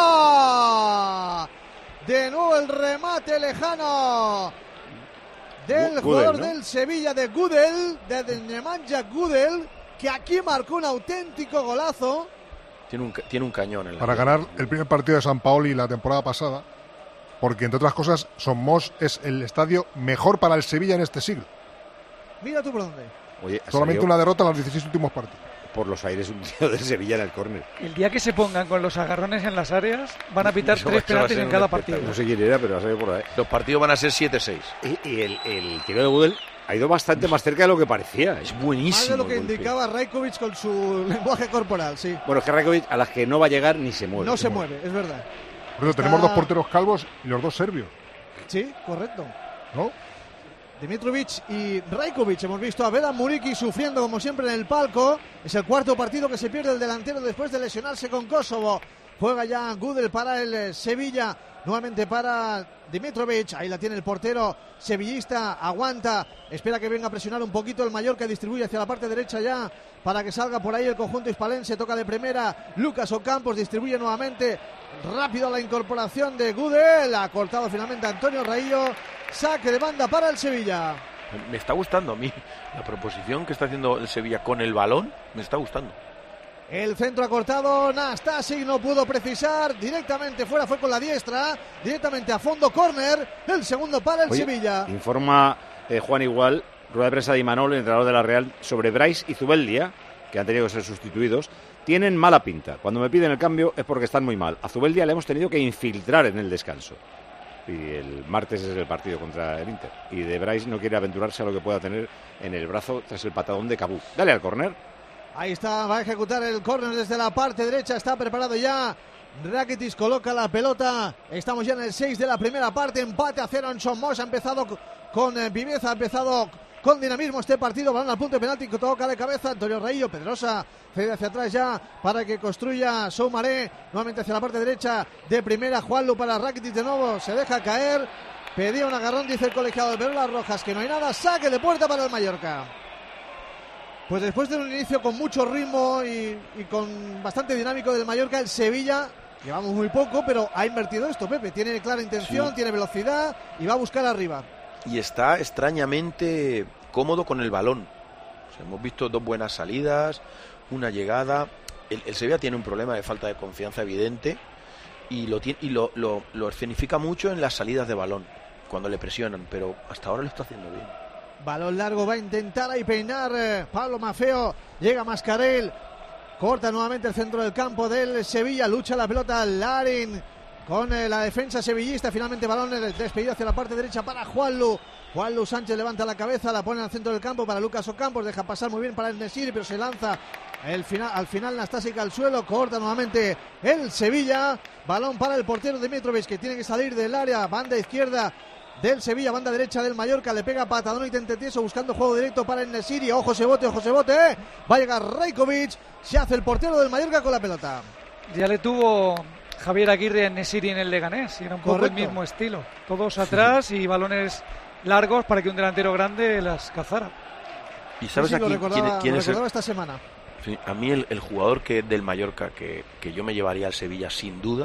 [SPEAKER 16] ¡Fuera! De nuevo el remate lejano del jugador del Sevilla, de Gudel, de Nemanja Gudel, que aquí marcó un auténtico golazo.
[SPEAKER 19] Tiene un cañón en la
[SPEAKER 18] para ganar el primer partido de San Paoli la temporada pasada, porque entre otras cosas Somos es el estadio mejor para el Sevilla en este siglo.
[SPEAKER 16] Mira tú por dónde.
[SPEAKER 6] Oye,
[SPEAKER 18] solamente una derrota en los 16 últimos partidos.
[SPEAKER 6] Por los aires un tío del Sevilla en el córner.
[SPEAKER 26] El día que se pongan con los agarrones en las áreas, van a pitar 3 penaltis en cada partido.
[SPEAKER 6] No sé quién era, pero ha salido por ahí.
[SPEAKER 19] Los partidos van a ser 7-6.
[SPEAKER 6] Y el tiro de Gudel ha ido bastante más cerca de lo que parecía.
[SPEAKER 19] Es buenísimo.
[SPEAKER 16] Más de lo que indicaba Rajkovic con su lenguaje corporal, sí.
[SPEAKER 6] Bueno, es que Rajkovic a las que no va a llegar ni se mueve.
[SPEAKER 16] No se mueve, es verdad.
[SPEAKER 18] Pero tenemos 2 porteros calvos y los 2 serbios.
[SPEAKER 16] Sí, correcto.
[SPEAKER 18] ¿No?
[SPEAKER 16] Dimitrovic y Rajkovic. Hemos visto a Vedan Muriqi sufriendo como siempre en el palco. Es el cuarto partido que se pierde el delantero después de lesionarse con Kosovo. Juega ya Gudel para el Sevilla, nuevamente para Dimitrovic. Ahí la tiene el portero sevillista, aguanta, espera que venga a presionar un poquito el Mallorca, distribuye hacia la parte derecha ya para que salga por ahí el conjunto hispalense. Toca de primera Lucas Ocampos, distribuye nuevamente, rápido la incorporación de Gudel, ha cortado finalmente Antonio Raillo. Saque de banda para el Sevilla.
[SPEAKER 19] Me está gustando a mí la proposición que está haciendo el Sevilla con el balón, me está gustando.
[SPEAKER 16] El centro ha cortado Nastasic, no pudo precisar, directamente fuera, fue con la diestra, directamente a fondo, córner, el segundo para el Sevilla.
[SPEAKER 6] Informa Juan Igual, rueda de prensa de Imanol, el entrenador de la Real, sobre Brais y Zubeldia, que han tenido que ser sustituidos. Tienen mala pinta, cuando me piden el cambio es porque están muy mal. A Zubeldia le hemos tenido que infiltrar en el descanso. Y el martes es el partido contra el Inter. Y de Brais no quiere aventurarse a lo que pueda tener en el brazo tras el patadón de Cabú. Dale al córner.
[SPEAKER 16] Ahí está, va a ejecutar el córner desde la parte derecha, está preparado ya. Rakitic coloca la pelota. Estamos ya en el 6 de la primera parte. Empate a 0 en Somos. Ha empezado con viveza, ha empezado con dinamismo este partido. Balón al punto de penalti que toca de cabeza Antonio Raillo. Pedrosa cede hacia atrás ya para que construya Soumaré. Nuevamente hacia la parte derecha de primera. Juanlu para Rakitic de nuevo. Se deja caer. Pedía un agarrón, dice el colegiado de Perolas Rojas, que no hay nada. Saque de puerta para el Mallorca. Pues después de un inicio con mucho ritmo y con bastante dinámico del Mallorca, el Sevilla, llevamos muy poco, pero ha invertido esto, Pepe. Tiene clara intención, sí, tiene velocidad y va a buscar arriba.
[SPEAKER 19] Y está extrañamente cómodo con el balón. O sea, hemos visto 2 buenas salidas, una llegada. El Sevilla tiene un problema de falta de confianza evidente y lo escenifica mucho en las salidas de balón, cuando le presionan, pero hasta ahora lo está haciendo bien.
[SPEAKER 16] Balón largo, va a intentar ahí peinar Pablo Maffeo, llega Mascarell, corta nuevamente el centro del campo del Sevilla, lucha la pelota Larin con la defensa sevillista, finalmente balón despedido hacia la parte derecha para Juanlu Sánchez, levanta la cabeza, la pone al centro del campo para Lucas Ocampos, deja pasar muy bien para el Nesiri, pero se lanza al final Nastasic al suelo, corta nuevamente el Sevilla, balón para el portero Dimitrovic, que tiene que salir del área, banda izquierda del Sevilla, banda derecha del Mallorca, le pega patadón y tentetieso buscando juego directo para el Nesiri, ojo se bote, va a llegar Rajkovic, se hace el portero del Mallorca con la pelota.
[SPEAKER 26] Ya le tuvo Javier Aguirre en Nesiri en el Leganés, y era un poco el mismo estilo, todos atrás y balones largos para que un delantero grande las cazara.
[SPEAKER 19] ¿Y sabes aquí quién es
[SPEAKER 16] esta semana?
[SPEAKER 19] Sí, a mí el jugador del Mallorca que yo me llevaría al Sevilla sin duda,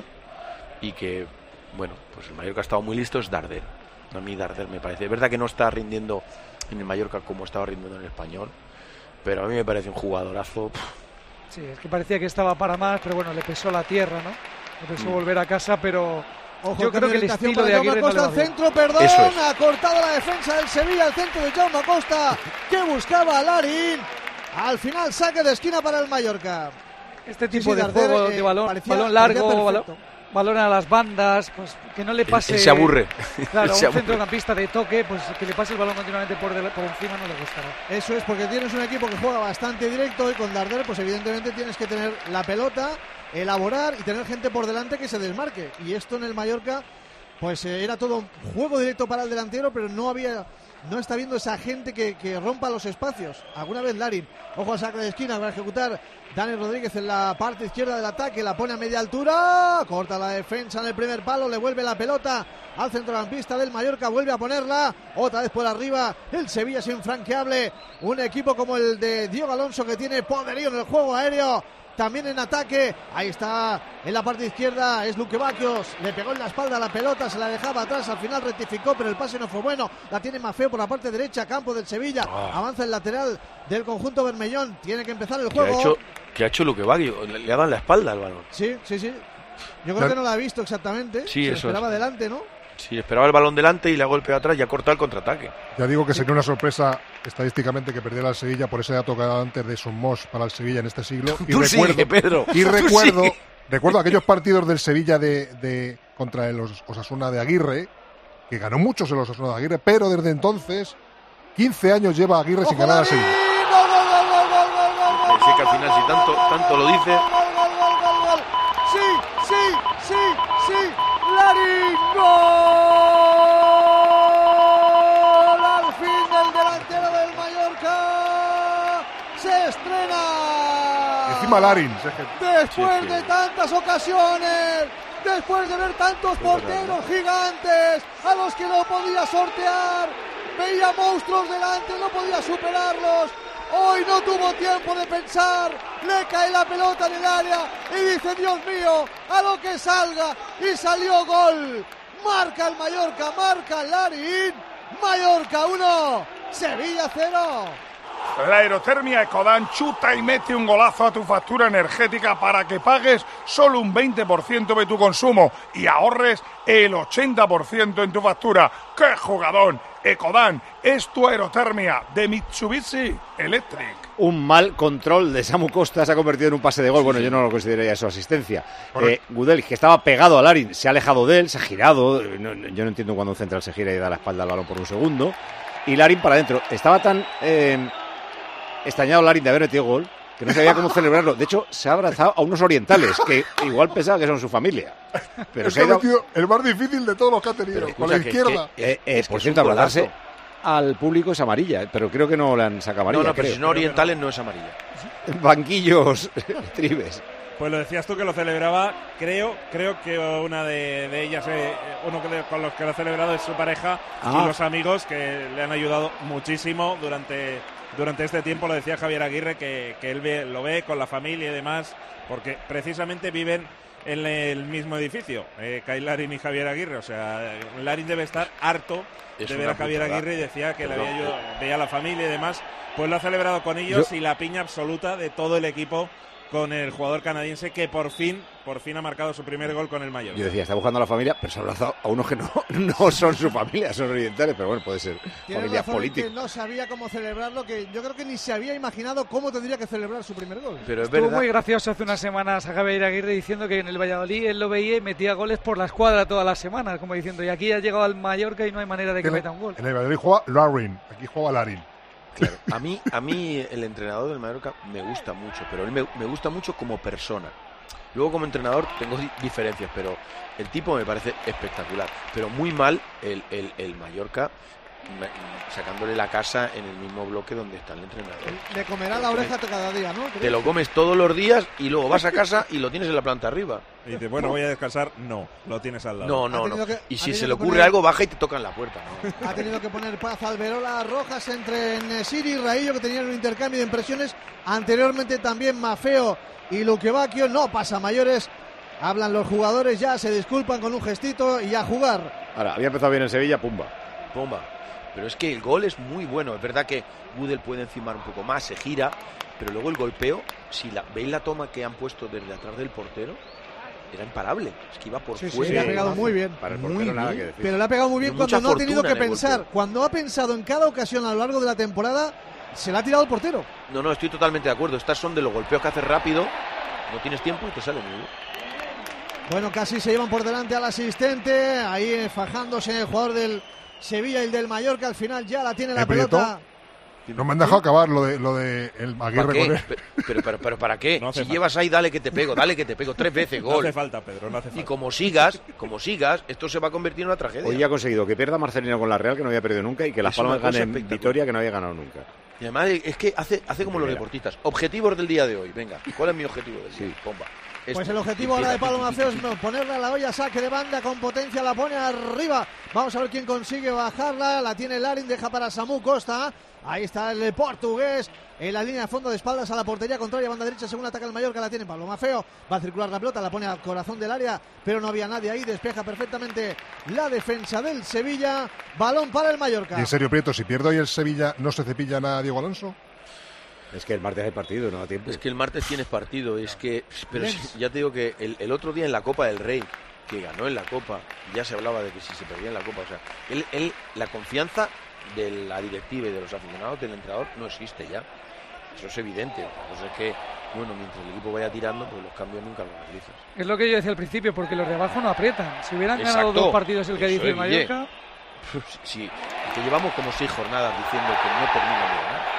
[SPEAKER 19] y que, bueno, pues el Mallorca ha estado muy listo, es Darder. A mí Darder me parece, es verdad que no está rindiendo en el Mallorca como estaba rindiendo en el Español, pero a mí me parece un jugadorazo.
[SPEAKER 26] Sí, es que parecía que estaba para más, pero bueno, le pesó la tierra, ¿no? Le pesó volver a casa, pero
[SPEAKER 16] ojo,
[SPEAKER 26] yo creo que el estilo de Aguirre no le va bien.
[SPEAKER 16] Centro, perdón, ha cortado la defensa del Sevilla, el centro de Jaume Acosta, que buscaba a Larin. Al final saque de esquina para el Mallorca.
[SPEAKER 26] Este tipo de juego de balón largo, balón a las bandas, pues que no le pase.
[SPEAKER 19] Él se aburre.
[SPEAKER 26] Claro, un centrocampista de toque, pues que le pase el balón continuamente por encima no le gustará.
[SPEAKER 16] Eso es, porque tienes un equipo que juega bastante directo, y con Darder pues evidentemente tienes que tener la pelota, elaborar y tener gente por delante que se desmarque. Y esto en el Mallorca pues era todo juego directo para el delantero, pero no está viendo esa gente que rompa los espacios. Alguna vez Larin, ojo al saque de esquina, va a ejecutar Dani Rodríguez en la parte izquierda del ataque, la pone a media altura, corta la defensa en el primer palo, le vuelve la pelota al centrocampista del Mallorca, vuelve a ponerla, otra vez por arriba, el Sevilla es infranqueable, un equipo como el de Diego Alonso que tiene poderío en el juego aéreo, también en ataque, ahí está en la parte izquierda, es Luque Baquios, le pegó en la espalda la pelota, se la dejaba atrás, al final rectificó, pero el pase no fue bueno, la tiene Maffeo por la parte derecha, campo del Sevilla, avanza el lateral del conjunto bermellón, tiene que empezar el juego.
[SPEAKER 19] ¿Qué ha hecho Luque Baquios? Le ha dado en la espalda el balón.
[SPEAKER 16] Sí, yo creo que no lo ha visto exactamente,
[SPEAKER 19] sí,
[SPEAKER 16] se esperaba adelante, ¿no?
[SPEAKER 19] Sí, esperaba el balón delante y le ha golpeado atrás y ha cortado el contraataque.
[SPEAKER 18] Ya digo que sería una sorpresa estadísticamente que perdiera el Sevilla por ese dato que ha dado antes de Somos para el Sevilla en este siglo. Recuerdo aquellos partidos del Sevilla contra el Osasuna de Aguirre, que ganó muchos el Osasuna de Aguirre, pero desde entonces 15 años lleva Aguirre sin ganar al Sevilla.
[SPEAKER 19] Sí, que al final si tanto lo dice.
[SPEAKER 16] Sí, Larin, gol al fin del delantero del Mallorca, se estrena.
[SPEAKER 18] Encima Larin.
[SPEAKER 16] Después de tantas ocasiones, después de ver tantos porteros gigantes a los que no podía sortear, veía monstruos delante, no podía superarlos. Hoy no tuvo tiempo de pensar, le cae la pelota en el área y dice, Dios mío, a lo que salga, y salió gol. Marca el Mallorca, marca Larin. Mallorca 1, Sevilla 0.
[SPEAKER 10] La aerotermia Ecodan chuta y mete un golazo a tu factura energética para que pagues solo un 20% de tu consumo y ahorres el 80% en tu factura. ¡Qué jugadón! Ecodan es tu aerotermia de Mitsubishi Electric.
[SPEAKER 6] Un mal control de Samu Costa se ha convertido en un pase de gol. Bueno, yo no lo consideraría eso asistencia. Gudel, que estaba pegado a Larin, se ha alejado de él, se ha girado. Yo no entiendo cuando un central se gira y da la espalda al balón por un segundo. Y Larin para adentro. Estaba tan extrañado Larin de haber metido gol que no sabía cómo celebrarlo. De hecho, se ha abrazado a unos orientales que igual pensaba que son su familia. Pero
[SPEAKER 18] se ha metido el más difícil de todos los que ha tenido, con la izquierda.
[SPEAKER 6] Por cierto, abrazarse al público es amarilla, pero creo que no le han sacado amarilla.
[SPEAKER 19] No, pero si no orientales no es amarilla.
[SPEAKER 6] Banquillos, tribes.
[SPEAKER 17] Pues lo decías tú que lo celebraba, creo que una de ellas, uno con los que lo ha celebrado es su pareja y los amigos que le han ayudado muchísimo durante este tiempo. Lo decía Javier Aguirre que él lo ve con la familia y demás, porque precisamente viven en el mismo edificio, Kyle Larin y Javier Aguirre. O sea, Larin debe estar harto de ver a Javier Aguirre y decía que veía a la familia y demás. Pues lo ha celebrado con ellos y la piña absoluta de todo el equipo con el jugador canadiense que por fin ha marcado su primer gol con el Mallorca.
[SPEAKER 11] Yo decía, está buscando a la familia, pero se ha abrazado a unos que no son su familia, son orientales, pero bueno, puede ser familia política.
[SPEAKER 16] Que no sabía cómo celebrarlo, que yo creo que ni se había imaginado cómo tendría que celebrar su primer gol.
[SPEAKER 19] Pero es
[SPEAKER 26] Estuvo
[SPEAKER 19] verdad.
[SPEAKER 26] muy gracioso hace unas semanas a Javier Aguirre diciendo que en el Valladolid él lo veía y metía goles por la escuadra todas las semanas, como diciendo, y aquí ha llegado al Mallorca y no hay manera de que meta un gol.
[SPEAKER 18] En el Valladolid juega Larin, aquí juega Larin.
[SPEAKER 19] Claro, a mí el entrenador del Mallorca me gusta mucho, pero él me gusta mucho como persona. Luego como entrenador tengo diferencias, pero el tipo me parece espectacular. Pero muy mal el Mallorca sacándole la casa en el mismo bloque donde está el entrenador.
[SPEAKER 16] Le comerá la oreja cada día, ¿no?
[SPEAKER 19] Te lo comes todos los días y luego vas a casa y lo tienes en la planta arriba.
[SPEAKER 17] Y dices, bueno, voy a descansar. No, lo tienes al lado.
[SPEAKER 19] No. Y si se le ocurre algo, baja y te tocan la puerta. ¿no?
[SPEAKER 16] Ha tenido que poner paz Alberola Rojas entre Nesiri y Raillo, que tenían un intercambio de impresiones. Anteriormente también Maffeo y Luquevacchio. No pasa mayores. Hablan los jugadores ya, se disculpan con un gestito y a jugar.
[SPEAKER 11] Ahora, había empezado bien en Sevilla, pumba.
[SPEAKER 19] Pero es que el gol es muy bueno. Es verdad que Gudel puede encimar un poco más, se gira, pero luego el golpeo, si veis la toma que han puesto desde atrás del portero, era imparable. Es que iba por fuera.
[SPEAKER 16] Sí, le ha pegado muy bien.
[SPEAKER 11] Para el portero nada que decir.
[SPEAKER 16] Pero le ha pegado muy bien cuando no ha tenido que pensar. Cuando ha pensado en cada ocasión a lo largo de la temporada, se la ha tirado el portero.
[SPEAKER 19] No, estoy totalmente de acuerdo. Estas son de los golpeos que haces rápido, no tienes tiempo y te sale muy bien.
[SPEAKER 16] Bueno, casi se llevan por delante al asistente, ahí fajándose el jugador del Sevilla y el del Mallorca. Al final ya la tiene la pelota.
[SPEAKER 18] No me han dejado acabar lo de el Aguirre con él.
[SPEAKER 19] Pero ¿para qué?
[SPEAKER 17] No
[SPEAKER 19] si
[SPEAKER 17] falta.
[SPEAKER 19] Llevas ahí, dale que te pego 3 veces, gol.
[SPEAKER 17] No hace falta, Pedro, no hace falta.
[SPEAKER 19] Y como sigas, esto se va a convertir en una tragedia.
[SPEAKER 11] Hoy ha conseguido que pierda Marcelino con la Real, que no había perdido nunca, y que Las Palmas gane en Vitoria, que no había ganado nunca.
[SPEAKER 19] Y además es que hace como los deportistas. Objetivos del día de hoy. Venga, ¿cuál es mi objetivo del día? Pomba.
[SPEAKER 16] Pues el objetivo ahora de Pablo Maffeo es ponerla a la olla, saque de banda con potencia, la pone arriba. Vamos a ver quién consigue bajarla. La tiene Larin, deja para Samu Costa. Ahí está el portugués en la línea de fondo, de espaldas a la portería contraria, banda derecha, según ataca el Mallorca, la tiene Pablo Maffeo. Va a circular la pelota, la pone al corazón del área, pero no había nadie ahí. Despeja perfectamente la defensa del Sevilla. Balón para el Mallorca.
[SPEAKER 18] Y en serio, Prieto, si pierde hoy el Sevilla, ¿no se cepillan a Diego Alonso?
[SPEAKER 11] Es que el martes hay partido, no da tiempo.
[SPEAKER 19] Es que el martes tienes partido, pero ya te digo que el otro día en la Copa del Rey, que ganó en la Copa, ya se hablaba de que si se perdía en la Copa, o sea, él la confianza de la directiva y de los aficionados del entrenador no existe ya. Eso es evidente. Entonces es que, bueno, mientras el equipo vaya tirando, pues los cambios nunca los realizas.
[SPEAKER 26] Es lo que yo decía al principio, porque los de abajo no aprietan. Si hubieran ganado 2 partidos el que dice el Mallorca...
[SPEAKER 19] Sí, que llevamos como 6 jornadas diciendo que no termina de ganar.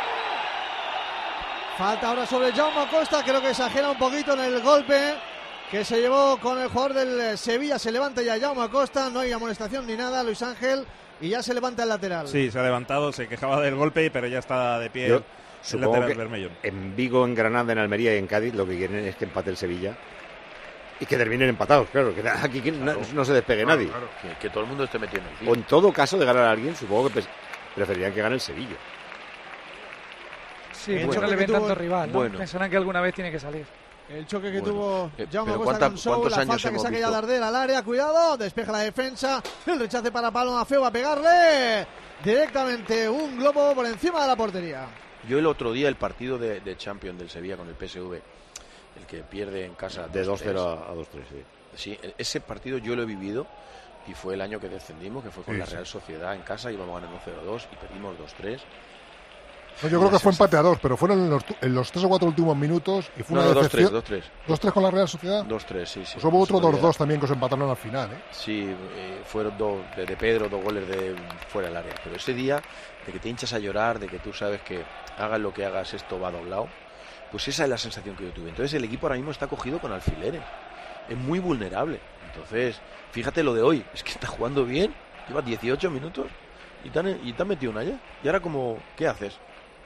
[SPEAKER 16] Falta ahora sobre Jaume Acosta, creo que exagera un poquito en el golpe que se llevó con el jugador del Sevilla. Se levanta ya Jaume Acosta, no hay amonestación ni nada, Luis Ángel, y ya se levanta el lateral.
[SPEAKER 17] Sí, se ha levantado, se quejaba del golpe, pero ya está de pie.
[SPEAKER 11] Yo
[SPEAKER 17] el
[SPEAKER 11] supongo
[SPEAKER 17] lateral
[SPEAKER 11] que
[SPEAKER 17] Bermellón.
[SPEAKER 11] En Vigo, en Granada, en Almería y en Cádiz lo que quieren es que empate el Sevilla y que terminen empatados, claro, que aquí no se despegue nadie.
[SPEAKER 19] Claro, que todo el mundo esté metiendo el fin.
[SPEAKER 11] O en todo caso de ganar a alguien, supongo que preferirían que gane el Sevilla.
[SPEAKER 26] Sí, bueno, no le ven tanto rival, ¿no?
[SPEAKER 19] Bueno.
[SPEAKER 26] Pensarán que alguna vez tiene que salir.
[SPEAKER 16] El choque que tuvo Jaume
[SPEAKER 19] pero
[SPEAKER 16] Acosta con Sou,
[SPEAKER 19] ¿cuántos
[SPEAKER 16] la
[SPEAKER 19] años
[SPEAKER 16] falta que
[SPEAKER 19] hemos
[SPEAKER 16] saca ya
[SPEAKER 19] visto?
[SPEAKER 16] Dardel al área, cuidado, despeja la defensa, el rechace para Pablo Maffeo, a pegarle directamente un globo por encima de la portería.
[SPEAKER 19] Yo el otro día, el partido de Champions del Sevilla con el PSV, el que pierde en casa
[SPEAKER 11] De 2-0 a 2-3, sí.
[SPEAKER 19] Sí, ese partido yo lo he vivido y fue el año que descendimos, que fue con la Real Sociedad en casa, íbamos ganando 0-2 y perdimos 2-3.
[SPEAKER 18] No, yo creo que fue empate a 2, pero fueron en los 3 o 4 últimos minutos y fue una decepción.
[SPEAKER 19] 2-3.
[SPEAKER 18] 2-3 con la Real Sociedad.
[SPEAKER 19] 2-3, sí.
[SPEAKER 18] Pues hubo otro 2-2 también que os empataron al final, ¿eh?
[SPEAKER 19] Sí, fueron 2 de Pedro, 2 goles de fuera del área. Pero ese día, de que te hinchas a llorar, de que tú sabes que hagas lo que hagas, esto va doblado, pues esa es la sensación que yo tuve. Entonces el equipo ahora mismo está cogido con alfileres. Es muy vulnerable. Entonces, fíjate lo de hoy, es que está jugando bien, lleva 18 minutos y te han metido una ya. Y ahora como, ¿qué haces?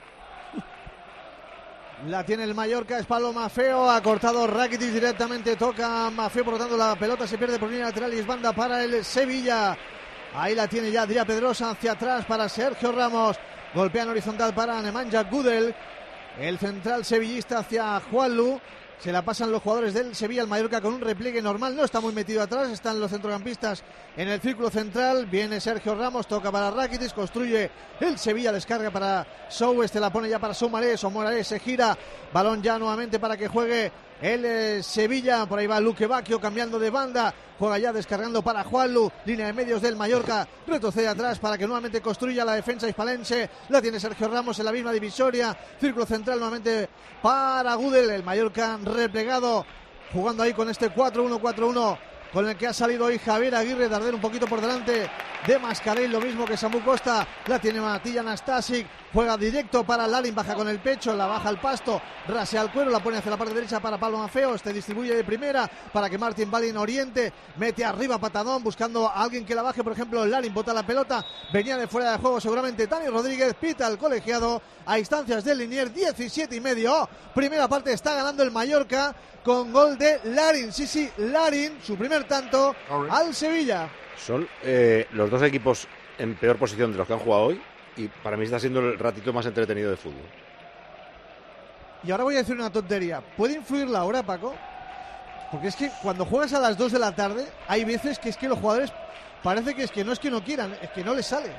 [SPEAKER 16] La tiene el Mallorca, es Pablo Maffeo, ha cortado Rakitic directamente, toca Maffeo, por lo tanto la pelota se pierde por línea lateral y es banda para el Sevilla. Ahí la tiene ya Adrià Pedrosa, hacia atrás para Sergio Ramos, golpea en horizontal para Nemanja Gudel, el central sevillista hacia Juanlu, Se la pasan los jugadores del Sevilla. El Mallorca con un repliegue normal. No está muy metido atrás. Están los centrocampistas en el círculo central. Viene Sergio Ramos. Toca para Rakitic. Construye el Sevilla. Descarga para Sou. Este la pone ya para Soumaré. Soumaré se gira. Balón ya nuevamente para que juegue el Sevilla. Por ahí va Luque Bacchio cambiando de banda. Juega ya descargando para Juanlu. Línea de medios del Mallorca. Retrocede atrás para que nuevamente construya la defensa hispalense. La tiene Sergio Ramos en la misma divisoria. Círculo central nuevamente para Gudel. El Mallorca replegado. Jugando ahí con este 4-1-4-1. Con el que ha salido hoy Javier Aguirre. Darder un poquito por delante de Mascarell. Lo mismo que Samu Costa. La tiene Matilla Nastasic. Juega directo para Larin. Baja con el pecho. La baja al pasto. Rasea al cuero. La pone hacia la parte derecha para Pablo Maffeo. Este distribuye de primera para que Martin Balin oriente. Mete arriba patadón. Buscando a alguien que la baje. Por ejemplo, Larin bota la pelota. Venía de fuera de juego seguramente Dani Rodríguez. Pita el colegiado a instancias del Liniers. 17,5. Primera parte está ganando el Mallorca con gol de Larin. Sí, Larin. Su primer tanto al Sevilla.
[SPEAKER 6] Son los dos equipos en peor posición de los que han jugado hoy. Y para mí está siendo el ratito más entretenido de fútbol.
[SPEAKER 16] Y ahora voy a decir una tontería. ¿Puede influir la hora, Paco? Porque es que cuando juegas a las 2 de la tarde, hay veces que es que los jugadores parece que no quieran, es que no les sale.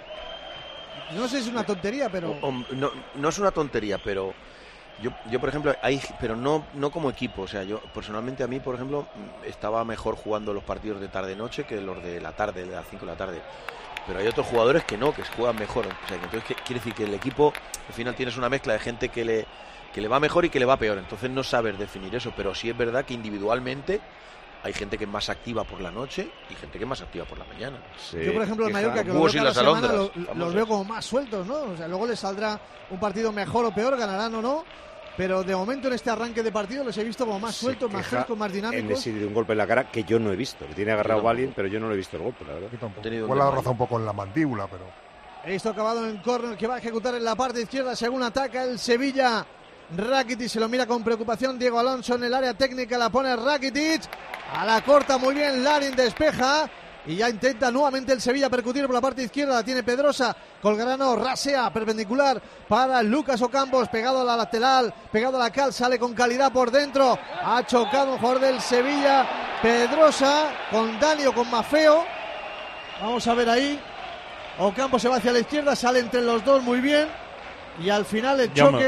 [SPEAKER 16] No sé si es una tontería, pero...
[SPEAKER 19] No es una tontería, pero yo por ejemplo, pero no como equipo. O sea, yo personalmente, a mí, por ejemplo, estaba mejor jugando los partidos de tarde-noche que los de la tarde, de las 5 de la tarde. Pero hay otros jugadores que juegan mejor. O sea, que entonces quiere decir que el equipo, al final tienes una mezcla de gente que le va mejor y que le va peor. Entonces no sabes definir eso, pero sí es verdad que individualmente hay gente que es más activa por la noche y gente que es más activa por la mañana.
[SPEAKER 16] Sí. Yo, por ejemplo, en Mallorca, que los veo cada semana, los veo como más sueltos, ¿no? O sea, luego les saldrá un partido mejor o peor, ganarán o no. Pero de momento en este arranque de partido los he visto como más sueltos, más frescos, más dinámicos.
[SPEAKER 6] De un golpe en la cara que yo no he visto. Que tiene agarrado Balin, pero yo no lo he visto el golpe, la verdad.
[SPEAKER 18] Igual la roza un poco en la mandíbula, pero...
[SPEAKER 16] Esto acabado en córner que va a ejecutar en la parte izquierda según ataca el Sevilla. Rakitic se lo mira con preocupación. Diego Alonso en el área técnica, la pone Rakitic. A la corta muy bien, Larin despeja. Y ya intenta nuevamente el Sevilla percutir por la parte izquierda. La tiene Pedrosa. Colgrano rasea perpendicular para Lucas Ocampos. Pegado a la lateral, pegado a la cal. Sale con calidad por dentro. Ha chocado un jugador del Sevilla. Pedrosa con Dani o con Maffeo. Vamos a ver ahí. Ocampos se va hacia la izquierda. Sale entre los dos muy bien. Y al final el choque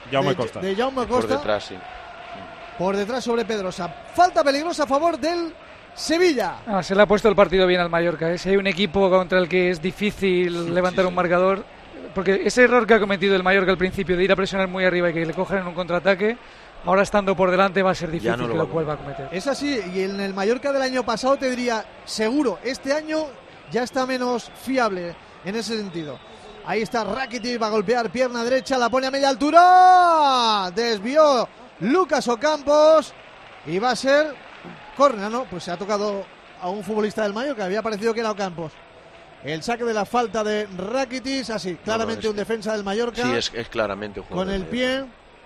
[SPEAKER 16] de Jaume Costa.
[SPEAKER 19] Por detrás, sí.
[SPEAKER 16] Por detrás sobre Pedrosa. Falta peligrosa a favor del Sevilla.
[SPEAKER 26] Se le ha puesto el partido bien al Mallorca, ¿eh? Si hay un equipo contra el que es difícil levantar un marcador, porque ese error que ha cometido el Mallorca al principio de ir a presionar muy arriba y que le cojan en un contraataque, ahora estando por delante va a ser difícil que lo vuelva a cometer.
[SPEAKER 16] Es así, y en el Mallorca del año pasado te diría, seguro, este año ya está menos fiable en ese sentido. Ahí está Rakitic, va a golpear pierna derecha, la pone a media altura, desvió Lucas Ocampos y va a ser córner, ¿no? Pues se ha tocado a un futbolista del Mallorca, había parecido que era Ocampos. El saque de la falta de Rakitic, así, claramente un defensa del Mallorca.
[SPEAKER 19] Sí, es claramente un jugador.
[SPEAKER 16] Con el pie,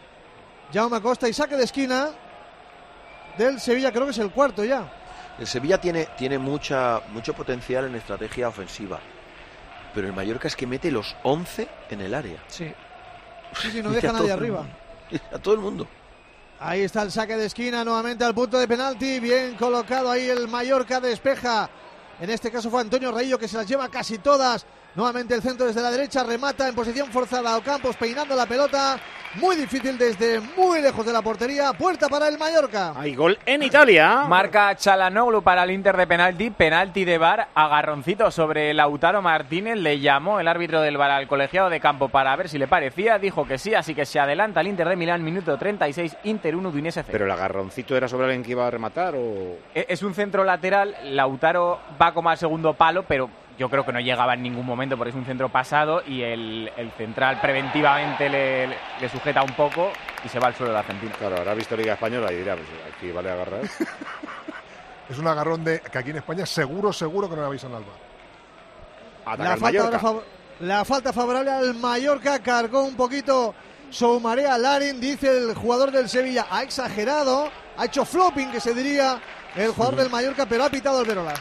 [SPEAKER 16] Jaume Costa y saque de esquina del Sevilla, creo que es el cuarto ya.
[SPEAKER 19] El Sevilla tiene mucho potencial en estrategia ofensiva, pero el Mallorca es que mete los 11 en el área.
[SPEAKER 16] Sí, no deja a nadie arriba.
[SPEAKER 19] A todo el mundo.
[SPEAKER 16] Ahí está el saque de esquina, nuevamente al punto de penalti, bien colocado ahí el Mallorca, despeja. En este caso fue Antonio Reillo que se las lleva casi todas. Nuevamente el centro desde la derecha, remata en posición forzada Ocampos peinando la pelota. Muy difícil desde muy lejos de la portería. Puerta para el Mallorca.
[SPEAKER 6] Hay gol en Italia.
[SPEAKER 23] Marca Çalhanoğlu para el Inter de penalti. Penalti de VAR. Agarroncito sobre Lautaro Martínez. Le llamó el árbitro del VAR al colegiado de campo para ver si le parecía. Dijo que sí, así que se adelanta el Inter de Milán. Minuto 36, Inter 1, Udinese 0.
[SPEAKER 6] ¿Pero el agarroncito era sobre alguien que iba a rematar o...?
[SPEAKER 23] Es un centro lateral. Lautaro va como al segundo palo, pero yo creo que no llegaba en ningún momento porque es un centro pasado y el central preventivamente le sujeta un poco y se va al suelo de Argentina.
[SPEAKER 6] Claro, habrá visto Liga Española y dirá, pues aquí vale agarrar.
[SPEAKER 18] Es un agarrón que aquí en España seguro que no la avisan al VAR.
[SPEAKER 16] La falta favorable al Mallorca, cargó un poquito Soumaré a Larin, dice el jugador del Sevilla, ha exagerado, ha hecho flopping que se diría el jugador del Mallorca, pero ha pitado el Verola.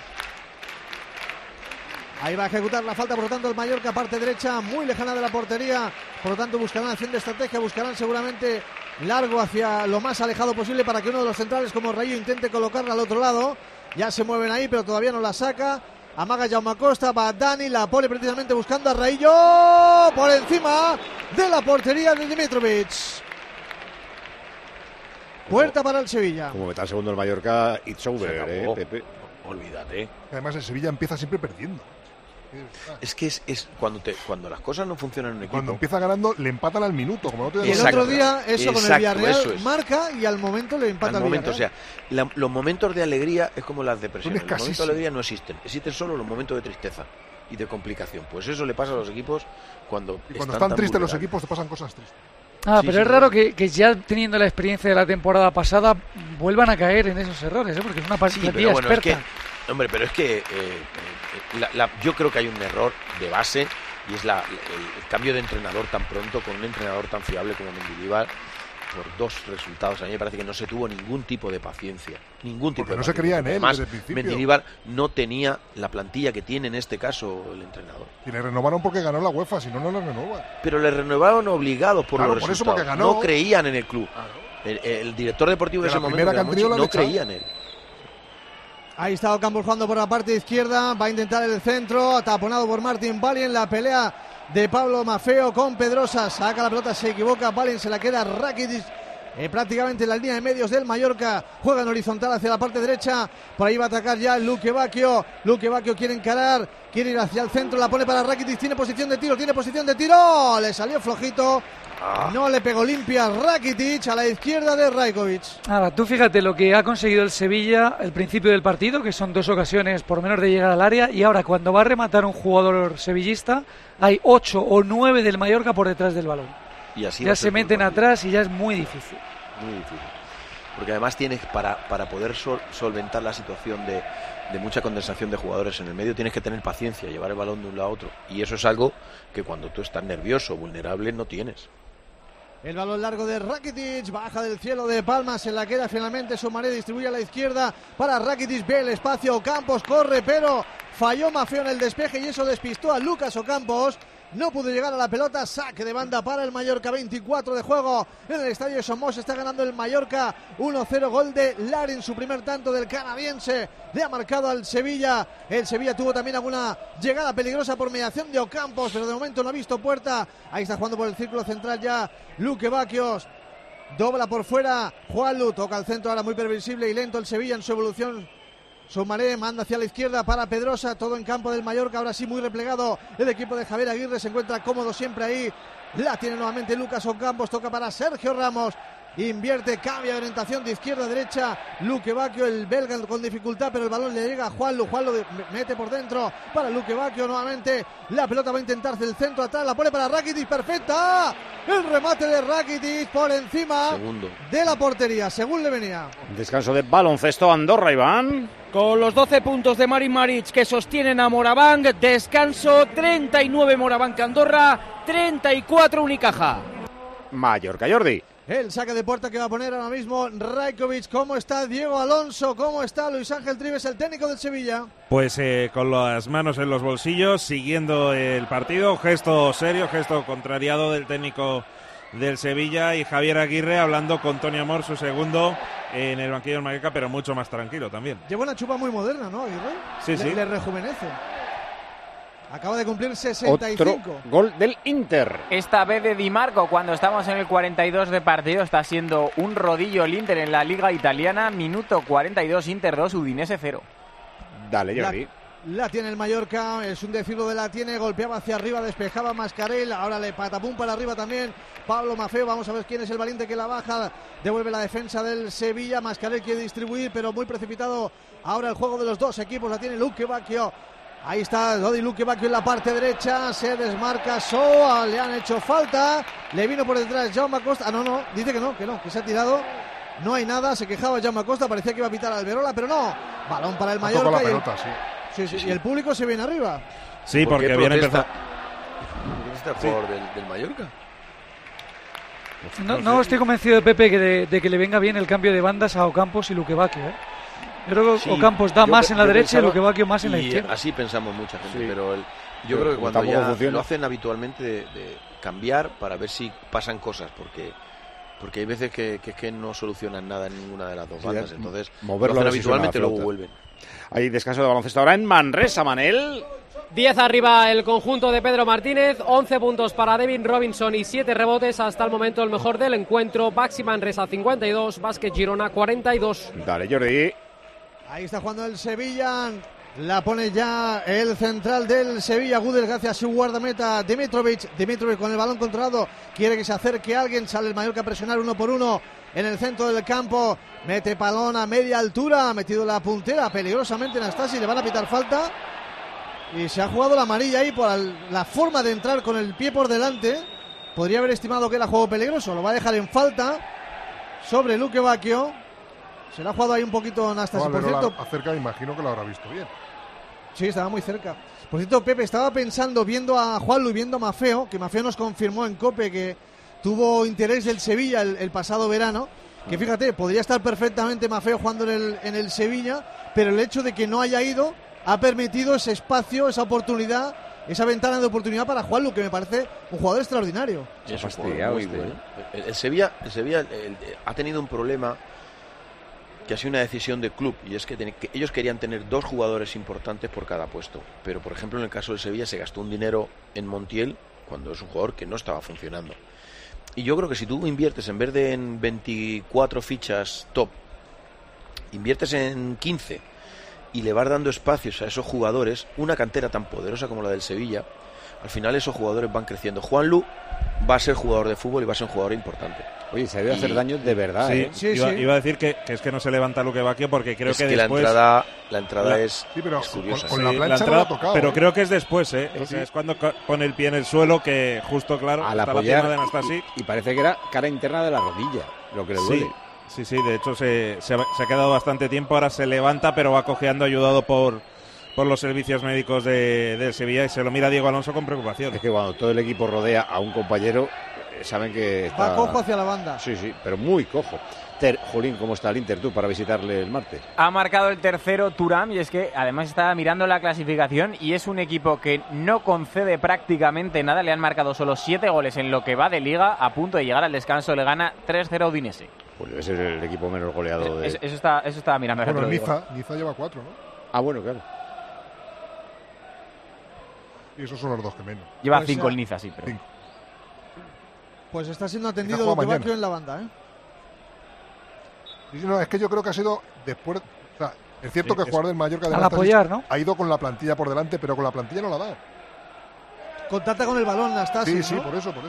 [SPEAKER 16] Ahí va a ejecutar la falta, por lo tanto, el Mallorca, parte derecha, muy lejana de la portería. Por lo tanto, buscarán acción de estrategia, buscarán seguramente largo hacia lo más alejado posible para que uno de los centrales como Rayo intente colocarla al otro lado. Ya se mueven ahí, pero todavía no la saca. Amaga Jaume Costa, va Dani, la pone precisamente buscando a Rayo por encima de la portería de Dimitrovic. Puerta para el Sevilla.
[SPEAKER 6] Como meta el segundo el Mallorca, it's over, Pepe.
[SPEAKER 19] Olvídate.
[SPEAKER 18] Además el Sevilla empieza siempre perdiendo.
[SPEAKER 19] Es que es cuando las cosas no funcionan en un equipo.
[SPEAKER 18] Cuando empieza ganando le empatan al minuto. Como no te
[SPEAKER 16] y el otro día eso con el Villarreal marca y al momento le empata al Villarreal.
[SPEAKER 19] O sea, los momentos de alegría es como las depresiones. Los momentos de alegría no existen. Existen solo los momentos de tristeza y de complicación. Pues eso le pasa a los equipos cuando
[SPEAKER 18] están tristes los equipos te pasan cosas tristes.
[SPEAKER 26] Pero es raro que ya teniendo la experiencia de la temporada pasada vuelvan a caer en esos errores, porque es una plantilla experta.
[SPEAKER 19] Pero es que yo creo que hay un error de base y es el cambio de entrenador tan pronto con un entrenador tan fiable como Mendilibar por dos resultados. A mí me parece que no se tuvo ningún tipo de paciencia.
[SPEAKER 18] No se creía en él desde el principio.
[SPEAKER 19] Mendilibar no tenía la plantilla que tiene en este caso el entrenador.
[SPEAKER 18] Y le renovaron porque ganó la UEFA, si no, no le renovan.
[SPEAKER 19] Pero le renovaron obligados por los resultados.
[SPEAKER 18] Eso porque ganó.
[SPEAKER 19] No creían en el club. El director deportivo de ese momento no creía en él.
[SPEAKER 16] Ahí está Ocampos jugando por la parte izquierda, va a intentar el centro, taponado por Martin Valien, la pelea de Pablo Maffeo con Pedrosa, saca la pelota, se equivoca, Valien se la queda Rakitic, prácticamente en la línea de medios del Mallorca, juega en horizontal hacia la parte derecha, por ahí va a atacar ya Luque Bacchio quiere encarar, quiere ir hacia el centro, la pone para Rakitic, tiene posición de tiro, le salió flojito. No le pegó limpia Rakitic a la izquierda de Rajkovic.
[SPEAKER 26] Ahora, tú fíjate lo que ha conseguido el Sevilla al principio del partido, que son 2 ocasiones por menos de llegar al área, y ahora cuando va a rematar un jugador sevillista, hay 8 o 9 del Mallorca por detrás del balón.
[SPEAKER 19] Y así
[SPEAKER 26] ya se meten atrás y ya es muy difícil.
[SPEAKER 19] Muy difícil. Porque además tienes, para poder solventar la situación de mucha condensación de jugadores en el medio, tienes que tener paciencia, llevar el balón de un lado a otro. Y eso es algo que cuando tú estás nervioso, vulnerable, no tienes.
[SPEAKER 16] El balón largo de Rakitic, baja del cielo de Palma, se la queda finalmente Soumaré, distribuye a la izquierda para Rakitic, ve el espacio, Ocampos corre, pero falló Maffeo en el despeje y eso despistó a Lucas Ocampos. No pudo llegar a la pelota, saque de banda para el Mallorca, 24 de juego en el estadio de Somos, está ganando el Mallorca 1-0, gol de Larin, su primer tanto del canadiense, le ha marcado al Sevilla. El Sevilla tuvo también alguna llegada peligrosa por mediación de Ocampos, pero de momento no ha visto puerta. Ahí está jugando por el círculo central ya Luque Bacchio, dobla por fuera Juanlu, toca al centro ahora muy previsible y lento el Sevilla en su evolución. Soumaré manda hacia la izquierda para Pedrosa, todo en campo del Mallorca, ahora sí muy replegado el equipo de Javier Aguirre, se encuentra cómodo siempre ahí, la tiene nuevamente Lucas Ocampos, toca para Sergio Ramos, invierte, cambia de orientación de izquierda a derecha, Luque Bacchio, el belga con dificultad, pero el balón le llega a Juanlu mete por dentro para Luque Bacchio nuevamente, la pelota va a intentarse el centro atrás, la pone para Rakitic, perfecta, el remate de Rakitic por encima de la portería, según le venía.
[SPEAKER 6] Descanso de baloncesto, Andorra, Iván.
[SPEAKER 24] Con los 12 puntos de Marin Maric que sostienen a Moraván, descanso, 39 Moraván Andorra, 34 Unicaja.
[SPEAKER 6] Mallorca, Jordi.
[SPEAKER 16] El saque de puerta que va a poner ahora mismo Rajkovic. ¿Cómo está Diego Alonso? ¿Cómo está Luis Ángel Trives, el técnico del Sevilla?
[SPEAKER 17] Pues con las manos en los bolsillos, siguiendo el partido, gesto serio, gesto contrariado del técnico del Sevilla, y Javier Aguirre hablando con Toni Amor, su segundo, en el banquillo del Mallorca, pero mucho más tranquilo también.
[SPEAKER 16] Lleva una chupa muy moderna, ¿no, Aguirre?
[SPEAKER 17] Sí, sí.
[SPEAKER 16] Le rejuvenece. Acaba de cumplir 65.
[SPEAKER 6] Otro gol del Inter.
[SPEAKER 23] Esta vez de Di Marco, cuando estamos en el 42 de partido, está siendo un rodillo el Inter en la Liga Italiana. Minuto 42, Inter 2, Udinese 0.
[SPEAKER 6] Dale, Jordi.
[SPEAKER 16] La tiene el Mallorca, es un decirlo de la tiene, golpeaba hacia arriba, despejaba Mascarell, ahora le patapum para arriba también Pablo Maffeo, vamos a ver quién es el valiente que la baja, devuelve la defensa del Sevilla, Mascarell quiere distribuir, pero muy precipitado ahora el juego de los dos equipos, la tiene Luque Bacchio, ahí está Dodi Luque Bacchio en la parte derecha, se desmarca Soa, le han hecho falta, le vino por detrás Jaume Costa, no, dice que se ha tirado. No hay nada, se quejaba Jaume Costa, parecía que iba a pitar Alberola, pero no, balón para el Mallorca.
[SPEAKER 18] La pelota, sí.
[SPEAKER 16] Sí, y el público se viene arriba.
[SPEAKER 17] Sí, porque habían empezado.
[SPEAKER 19] ¿Es el jugador del Mallorca?
[SPEAKER 26] No estoy convencido de Pepe de que le venga bien el cambio de bandas a Ocampos y Luque Bacchio. Yo creo que Ocampos da más en la derecha y Luque Bacchio más en la izquierda.
[SPEAKER 19] Así pensamos mucha gente, pero yo creo que cuando ya lo hacen habitualmente de cambiar para ver si pasan cosas, porque Porque hay veces que no solucionan nada en ninguna de las dos bandas, entonces
[SPEAKER 6] moverlo
[SPEAKER 19] lo hacen habitualmente y luego vuelven.
[SPEAKER 6] Hay descanso de baloncesto ahora en Manresa, Manel.
[SPEAKER 25] 10 arriba el conjunto de Pedro Martínez, 11 puntos para Devin Robinson y 7 rebotes. Hasta el momento el mejor del encuentro. Baxi Manresa 52, Básquet Girona 42.
[SPEAKER 6] Dale, Jordi.
[SPEAKER 16] Ahí está jugando el Sevilla. La pone ya el central del Sevilla, Gudel, gracias a su guardameta Dimitrovic. Dimitrovic con el balón controlado, quiere que se acerque alguien, sale el Mallorca a presionar 1 por 1 en el centro del campo. Mete balón a media altura, ha metido la puntera peligrosamente en Anastasi, le van a pitar falta. Y se ha jugado la amarilla ahí por la forma de entrar con el pie por delante. Podría haber estimado que era juego peligroso, lo va a dejar en falta sobre Luque Bacchio. Se la ha jugado ahí un poquito Anastasi, por cierto.
[SPEAKER 18] Acerca, imagino que lo habrá visto bien.
[SPEAKER 16] Sí, estaba muy cerca. Por cierto, Pepe, estaba pensando, viendo a Juanlu y viendo a Maffeo, que Maffeo nos confirmó en COPE que tuvo interés del Sevilla el pasado verano, que fíjate, podría estar perfectamente Maffeo jugando en el Sevilla, pero el hecho de que no haya ido ha permitido ese espacio, esa oportunidad, esa ventana de oportunidad para Juanlu, que me parece un jugador extraordinario.
[SPEAKER 19] Sí, es fastidiado, el Sevilla ha tenido un problema que ha sido una decisión del club, y es que ellos querían tener 2 jugadores importantes por cada puesto, pero por ejemplo en el caso del Sevilla se gastó un dinero en Montiel cuando es un jugador que no estaba funcionando, y yo creo que si tú inviertes en vez de en 24 fichas top, inviertes en 15 y le vas dando espacios a esos jugadores, una cantera tan poderosa como la del Sevilla, al final esos jugadores van creciendo. Juanlu va a ser jugador de fútbol y va a ser un jugador importante.
[SPEAKER 6] Oye, se debe hacer daño de verdad.
[SPEAKER 17] Sí, iba a decir que es que no se levanta Luque Bacchio porque creo que después...
[SPEAKER 19] la entrada es
[SPEAKER 18] curiosa.
[SPEAKER 19] Con
[SPEAKER 18] la plancha no lo ha tocado.
[SPEAKER 17] Pero creo que es después, O sea, es cuando pone el pie en el suelo que justo, claro,
[SPEAKER 6] al
[SPEAKER 17] está
[SPEAKER 6] apoyar,
[SPEAKER 17] la pierna de Anastasi.
[SPEAKER 6] Y parece que era cara interna de la rodilla, lo que le duele.
[SPEAKER 17] Sí, de hecho se ha quedado bastante tiempo, ahora se levanta, pero va cojeando ayudado por los servicios médicos del Sevilla, y se lo mira Diego Alonso con preocupación.
[SPEAKER 6] Es que cuando todo el equipo rodea a un compañero, saben que está...
[SPEAKER 16] Va cojo hacia la banda.
[SPEAKER 6] Sí, pero muy cojo. Jolín, ¿cómo está el Inter tú para visitarle el martes?
[SPEAKER 23] Ha marcado el tercero Thuram, y es que además estaba mirando la clasificación y es un equipo que no concede prácticamente nada. Le han marcado solo 7 goles en lo que va de liga, a punto de llegar al descanso. Le gana 3-0 Udinese.
[SPEAKER 6] Pues debe ser el equipo menos goleado de...
[SPEAKER 23] Eso estaba mirando.
[SPEAKER 18] Bueno, Niza lleva 4, ¿no?
[SPEAKER 6] Ah, bueno, claro.
[SPEAKER 18] Y esos son los 2 que menos.
[SPEAKER 23] Lleva 5 el Niza, sí, pero...
[SPEAKER 18] 5.
[SPEAKER 16] Pues está siendo atendido Luque Bacchio en la banda,
[SPEAKER 18] Sí, no, es que yo creo que ha sido después... O sea, es cierto que el jugador del Mallorca
[SPEAKER 16] al apoyar, ¿no?
[SPEAKER 18] Ha ido con la plantilla por delante, pero con la plantilla no la ha dado.
[SPEAKER 16] Contacta con el balón, Anastasi,
[SPEAKER 18] Sí,
[SPEAKER 16] ¿no?
[SPEAKER 18] por eso. Por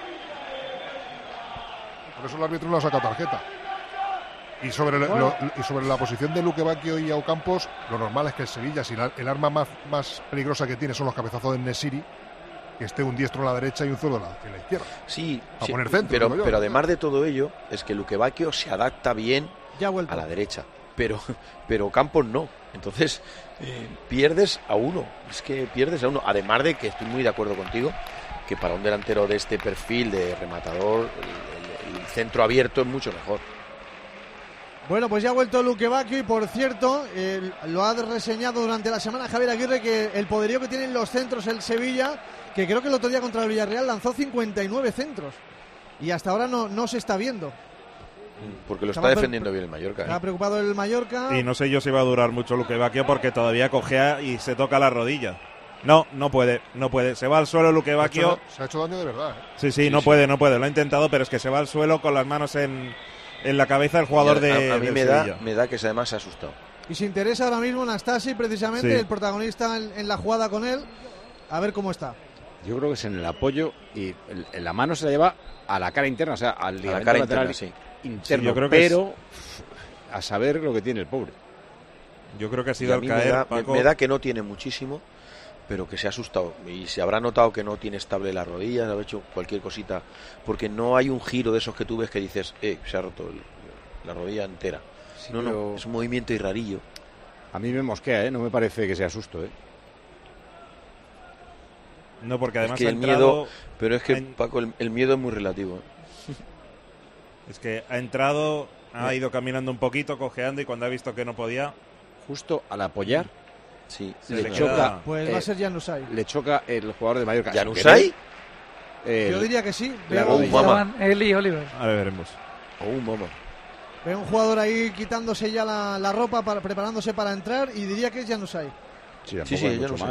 [SPEAKER 18] eso el árbitro no ha sacado tarjeta. Y sobre la posición de Luque Bacchio y Ocampos, lo normal es que el Sevilla, si el arma más peligrosa que tiene son los cabezazos de Nesiri, que esté un diestro en la derecha y un zurdo en la izquierda.
[SPEAKER 19] Sí,
[SPEAKER 18] poner centro,
[SPEAKER 19] pero además de todo ello, es que Luque Bacchio se adapta bien a la derecha, pero Campos no. Entonces, pierdes a uno. Es que pierdes a uno. Además de que estoy muy de acuerdo contigo, que para un delantero de este perfil de rematador, el centro abierto es mucho mejor.
[SPEAKER 16] Bueno, pues ya ha vuelto Luque Bacchio y, por cierto, lo ha reseñado durante la semana Javier Aguirre, que el poderío que tienen los centros el Sevilla, que creo que el otro día contra el Villarreal lanzó 59 centros y hasta ahora no se está viendo.
[SPEAKER 19] Porque lo está defendiendo bien el Mallorca.
[SPEAKER 16] Está preocupado el Mallorca.
[SPEAKER 17] Y no sé yo si va a durar mucho Luque Bacchio porque todavía cojea y se toca la rodilla. No puede. Se va al suelo Luque Bacchio.
[SPEAKER 18] Se ha hecho daño de verdad.
[SPEAKER 17] Sí, no puede. Lo ha intentado, pero es que se va al suelo con las manos en la cabeza del jugador de
[SPEAKER 19] a mí me da que además se ha asustado.
[SPEAKER 16] Y se interesa ahora mismo Anastasi, precisamente, el protagonista en la jugada con él, a ver cómo está.
[SPEAKER 6] Yo creo que es en el apoyo y en la mano se la lleva a la cara interna, o sea, al ligamento lateral interno,
[SPEAKER 17] yo creo que
[SPEAKER 6] pero a saber lo que tiene el pobre.
[SPEAKER 17] Yo creo que ha sido al caer, Paco.
[SPEAKER 19] Me da que no tiene muchísimo, pero que se ha asustado y se habrá notado que no tiene estable la rodilla, ha hecho cualquier cosita, porque no hay un giro de esos que tú ves que dices, se ha roto la rodilla entera. Sí, no, es un movimiento y rarillo.
[SPEAKER 6] A mí me mosquea, no me parece que sea susto,
[SPEAKER 17] No, porque además
[SPEAKER 19] es que miedo, pero es que Paco, el miedo es muy relativo.
[SPEAKER 17] Es que ha entrado, ha ido caminando un poquito, cojeando, y cuando ha visto que no podía,
[SPEAKER 6] justo al apoyar,
[SPEAKER 19] sí,
[SPEAKER 6] le choca.
[SPEAKER 16] Pues va a ser Januzaj.
[SPEAKER 6] Le choca el jugador de Mallorca.
[SPEAKER 19] ¿Januzaj?
[SPEAKER 16] Yo diría que sí.
[SPEAKER 26] Él y Oliver.
[SPEAKER 17] A ver, veremos.
[SPEAKER 16] Veo un jugador ahí quitándose ya la ropa, preparándose para entrar, y diría que es Januzaj.
[SPEAKER 11] Sí, ya no sé.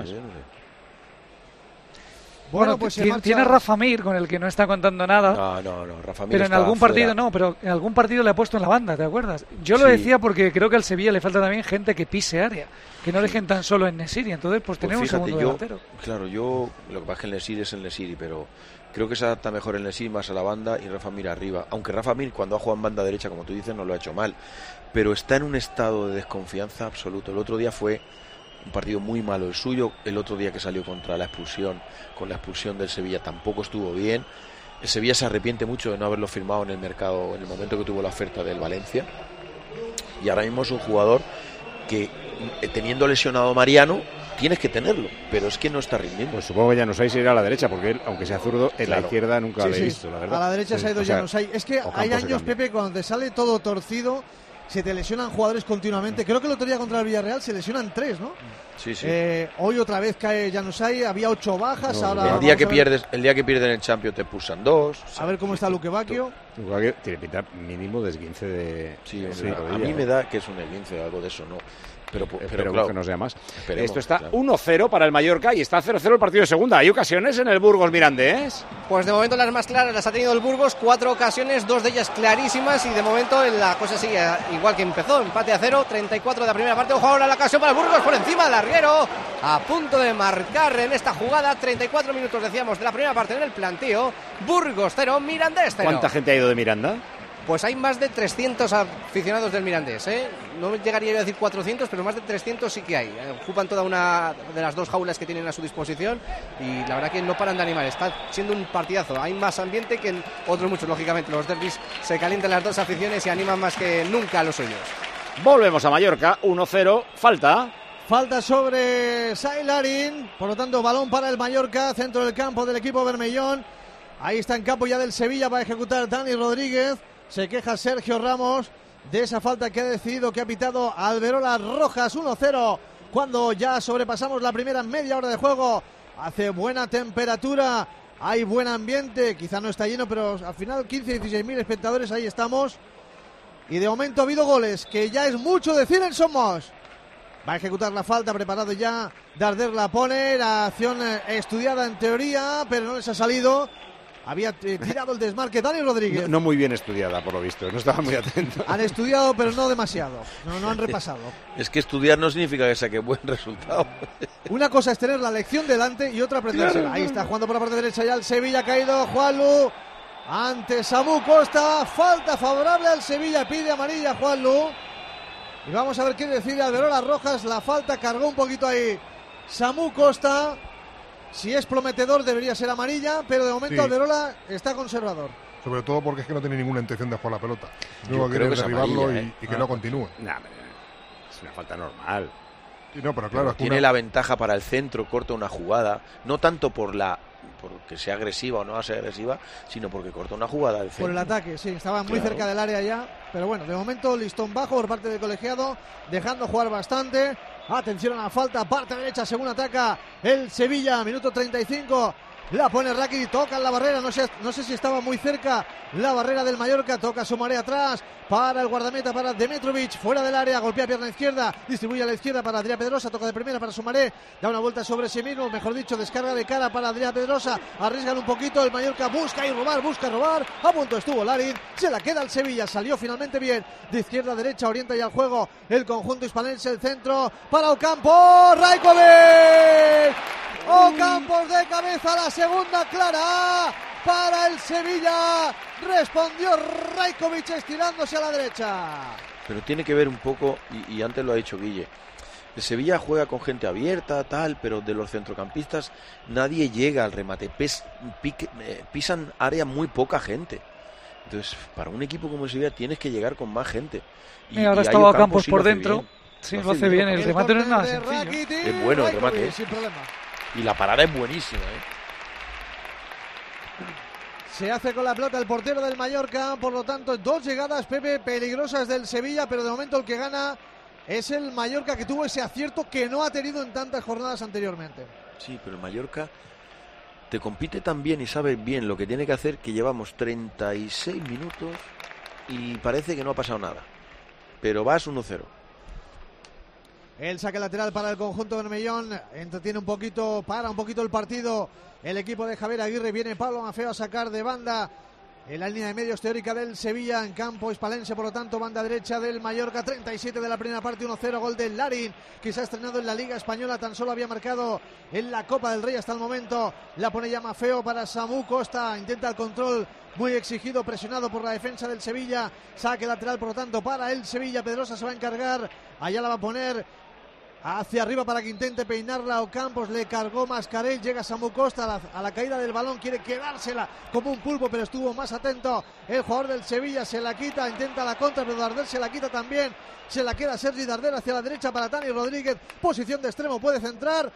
[SPEAKER 26] Bueno, pues tiene Rafa Mir, con el que no está contando nada.
[SPEAKER 11] No, Rafa Mir.
[SPEAKER 26] Pero en algún partido pero en algún partido le ha puesto en la banda, ¿te acuerdas? Yo lo decía porque creo que al Sevilla le falta también gente que pise área, que no dejen tan solo en Nesiri. Entonces, pues tenemos un segundo delantero.
[SPEAKER 11] Claro, lo que pasa es que el Nesiri es el Nesiri, pero creo que se adapta mejor el Nesiri más a la banda y Rafa Mir arriba. Aunque Rafa Mir, cuando ha jugado en banda derecha, como tú dices, no lo ha hecho mal. Pero está en un estado de desconfianza absoluto. El otro día fue un partido muy malo el suyo. El otro día que salió con la expulsión del Sevilla, tampoco estuvo bien. El Sevilla se arrepiente mucho de no haberlo firmado en el mercado en el momento que tuvo la oferta del Valencia, y ahora mismo es un jugador que, teniendo lesionado a Mariano, tienes que tenerlo, pero es que no está rindiendo.
[SPEAKER 6] Pues supongo que Januzaj se irá a la derecha, porque él, aunque sea zurdo, en la izquierda nunca lo he visto, la verdad.
[SPEAKER 16] A la derecha se ha ido Januzaj. Es que hay años, Pepe, cuando te sale todo torcido, se te lesionan jugadores continuamente. Creo que el otro día contra el Villarreal se lesionan 3, ¿no?
[SPEAKER 11] Sí.
[SPEAKER 16] Hoy otra vez cae Januzaj, había 8 bajas. Ahora
[SPEAKER 11] el día que pierden el Champions te pulsan 2.
[SPEAKER 16] A ver cómo está Luque Bacchio.
[SPEAKER 6] Luque Bacchio tiene pinta mínimo de esguince de...
[SPEAKER 11] A mí me da que es un esguince o algo de eso, ¿no? Pero
[SPEAKER 6] claro, que no sea más. Esto está
[SPEAKER 13] 1-0 para el Mallorca y está 0-0 el partido de segunda. ¿Hay ocasiones en el Burgos Mirandés?
[SPEAKER 9] Pues de momento las más claras las ha tenido el Burgos, 4 ocasiones, 2 de ellas clarísimas, y de momento la cosa sigue igual que empezó, empate a 0, 34 de la primera parte. Ojo ahora la ocasión para el Burgos, por encima del larguero, a punto de marcar en esta jugada. 34 minutos decíamos de la primera parte en el planteo. Burgos 0, Mirandés 0.
[SPEAKER 13] ¿Cuánta gente ha ido de Miranda?
[SPEAKER 9] Pues hay más de 300 aficionados del Mirandés, ¿eh? No llegaría yo a decir 400, pero más de 300 sí que hay. Ocupan toda una de las 2 jaulas que tienen a su disposición, y la verdad que no paran de animar. Está siendo un partidazo. Hay más ambiente que en otros muchos, lógicamente. Los derbis se calientan las 2 aficiones y animan más que nunca a los suyos.
[SPEAKER 13] Volvemos a Mallorca, 1-0,
[SPEAKER 16] Falta sobre Sailarin, por lo tanto balón para el Mallorca, centro del campo del equipo bermellón. Ahí está en campo ya del Sevilla para ejecutar Dani Rodríguez. Se queja Sergio Ramos de esa falta que ha decidido, que ha pitado Alberola Rojas. 1-0 cuando ya sobrepasamos la primera media hora de juego. Hace buena temperatura, hay buen ambiente, quizá no está lleno, pero al final 15-16.000 espectadores, ahí estamos. Y de momento ha habido goles, que ya es mucho decir en Somos. Va a ejecutar la falta, preparado ya Darder la pone, la acción estudiada en teoría, pero no les ha salido. Había tirado el desmarque Dani Rodríguez.
[SPEAKER 6] No muy bien estudiada, por lo visto. No estaba muy atento.
[SPEAKER 16] Han estudiado, pero no demasiado. No han repasado.
[SPEAKER 11] Es que estudiar no significa que saque buen resultado.
[SPEAKER 16] Una cosa es tener la lección delante y otra aprendérsela. Ahí está jugando por la parte derecha ya el Sevilla. Ha caído Juanlu ante Samu Costa. Falta favorable al Sevilla. Pide amarilla Juanlu. Y vamos a ver qué decide Alberola Rojas. La falta cargó un poquito ahí Samu Costa. Si es prometedor debería ser amarilla, pero de momento Alberola está conservador.
[SPEAKER 18] Sobre todo porque es que no tiene ninguna intención de jugar la pelota. Luego quiere derribarlo y que no continúe.
[SPEAKER 6] Es una falta normal.
[SPEAKER 18] Sí, no, pero claro,
[SPEAKER 11] tiene la ventaja para el centro, corta una jugada, no tanto porque sea agresiva o no sea agresiva, sino porque corta una jugada del centro.
[SPEAKER 16] Por el ataque, sí, estaba muy cerca del área ya, pero bueno, de momento listón bajo por parte del colegiado, dejando jugar bastante. Atención a la falta, parte derecha según ataca el Sevilla, minuto 35. La pone Rakitic, toca en la barrera, no sé si estaba muy cerca la barrera del Mallorca, toca Soumaré atrás para el guardameta, para Demetrovic, fuera del área, golpea pierna izquierda, distribuye a la izquierda para Adrián Pedrosa, toca de primera para Soumaré, da una vuelta sobre sí mismo, mejor dicho, descarga de cara para Adrián Pedrosa, arriesgan un poquito, el Mallorca busca robar, a punto estuvo Larin, se la queda el Sevilla, salió finalmente bien, de izquierda a derecha, orienta ya el juego, el conjunto hispalense, el centro para Ocampo, Rajkovic. Ocampos de cabeza, la segunda clara para el Sevilla. Respondió Rajkovic estirándose a la derecha.
[SPEAKER 11] Pero tiene que ver un poco, y antes lo ha dicho Guille, el Sevilla juega con gente abierta, tal, pero de los centrocampistas nadie llega al remate. Pisan área muy poca gente. Entonces, para un equipo como el Sevilla tienes que llegar con más gente.
[SPEAKER 26] Y ahora estaba Ocampos por dentro. Sí, lo hace bien. El remate no es nada sencillo.
[SPEAKER 11] Es bueno el remate.
[SPEAKER 16] Sin problema.
[SPEAKER 11] Y la parada es buenísima,
[SPEAKER 16] Se hace con la pelota el portero del Mallorca, por lo tanto 2 llegadas, Pepe, peligrosas del Sevilla, pero de momento el que gana es el Mallorca, que tuvo ese acierto que no ha tenido en tantas jornadas anteriormente.
[SPEAKER 11] Sí, pero el Mallorca te compite tan bien y sabe bien lo que tiene que hacer que llevamos 36 minutos y parece que no ha pasado nada. Pero vas 1-0.
[SPEAKER 16] El saque lateral para el conjunto bermellón, entretiene un poquito, para un poquito el partido. El equipo de Javier Aguirre, viene Pablo Maffeo a sacar de banda en la línea de medios teórica del Sevilla, en campo hispalense, por lo tanto, banda derecha del Mallorca. 37 de la primera parte, 1-0, gol de Larin, que se ha estrenado en la Liga Española, tan solo había marcado en la Copa del Rey hasta el momento. La pone ya Maffeo para Samu Costa, intenta el control, muy exigido, presionado por la defensa del Sevilla. Saque lateral, por lo tanto, para el Sevilla. Pedrosa se va a encargar, allá la va a poner hacia arriba para que intente peinarla Ocampos, le cargó Mascarell, llega Samu Costa a la caída del balón, quiere quedársela como un pulpo, pero estuvo más atento el jugador del Sevilla, se la quita, intenta la contra, pero Darder se la quita también, se la queda Sergi Darder hacia la derecha para Dani Rodríguez, posición de extremo, puede centrar,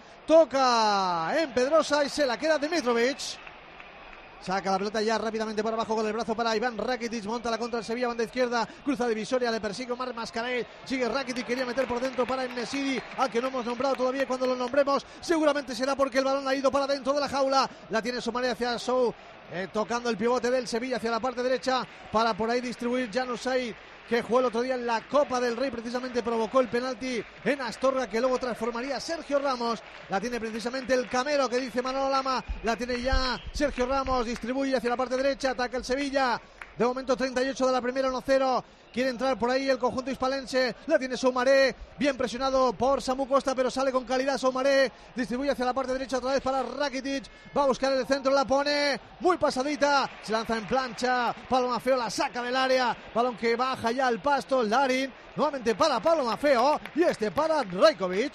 [SPEAKER 16] toca en Pedrosa y se la queda Dimitrovic. Saca la pelota ya rápidamente por abajo con el brazo para Iván Rakitic, monta la contra el Sevilla, banda izquierda, cruza divisoria, le persigue Omar Mascarell, sigue Rakitic, quería meter por dentro para En-Nesyri, al que no hemos nombrado todavía. Cuando lo nombremos seguramente será porque el balón ha ido para dentro de la jaula, la tiene Soumaré hacia Sou, tocando el pivote del Sevilla hacia la parte derecha para por ahí distribuir Januzaj, que jugó el otro día en la Copa del Rey, precisamente provocó el penalti en Astorga, que luego transformaría Sergio Ramos. La tiene precisamente el Camero, que dice Manolo Lama, la tiene ya Sergio Ramos, distribuye hacia la parte derecha, ataca el Sevilla. De momento 38 de la primera, 1-0. Quiere entrar por ahí el conjunto hispalense. La tiene Soumaré, bien presionado por Samu Costa, pero sale con calidad Soumaré. Distribuye hacia la parte derecha otra vez para Rakitic. Va a buscar el centro, la pone muy pasadita. Se lanza en plancha. Pablo Maffeo la saca del área. Balón que baja ya al pasto. Larin nuevamente para Pablo Maffeo. Y este para Rajkovic.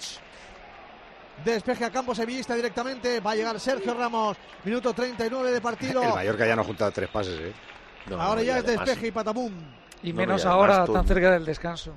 [SPEAKER 16] Despeje a campo sevillista directamente. Va a llegar Sergio Ramos. Minuto 39 de partido.
[SPEAKER 6] El Mallorca ya no junta 3 pases, ¿eh?
[SPEAKER 16] No, ahora ya es despeje y patabum.
[SPEAKER 26] Y menos ahora tan cerca del descanso.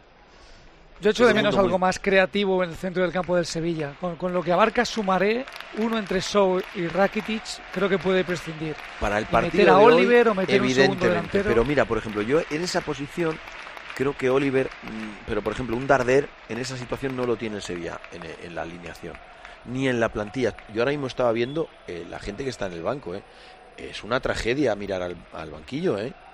[SPEAKER 26] Yo echo de menos algo más creativo en el centro del campo del Sevilla. Con lo que abarca Soumaré, uno entre Sou y Rakitic, creo que puede prescindir.
[SPEAKER 11] Para el
[SPEAKER 26] y
[SPEAKER 11] partido
[SPEAKER 26] meter a
[SPEAKER 11] de
[SPEAKER 26] Oliver
[SPEAKER 11] hoy,
[SPEAKER 26] o meter un segundo delantero.
[SPEAKER 11] Pero mira, por ejemplo, yo en esa posición creo que Oliver, pero por ejemplo un Darder en esa situación no lo tiene el Sevilla en la alineación, ni en la plantilla. Yo ahora mismo estaba viendo la gente que está en el banco, es una tragedia mirar al banquillo,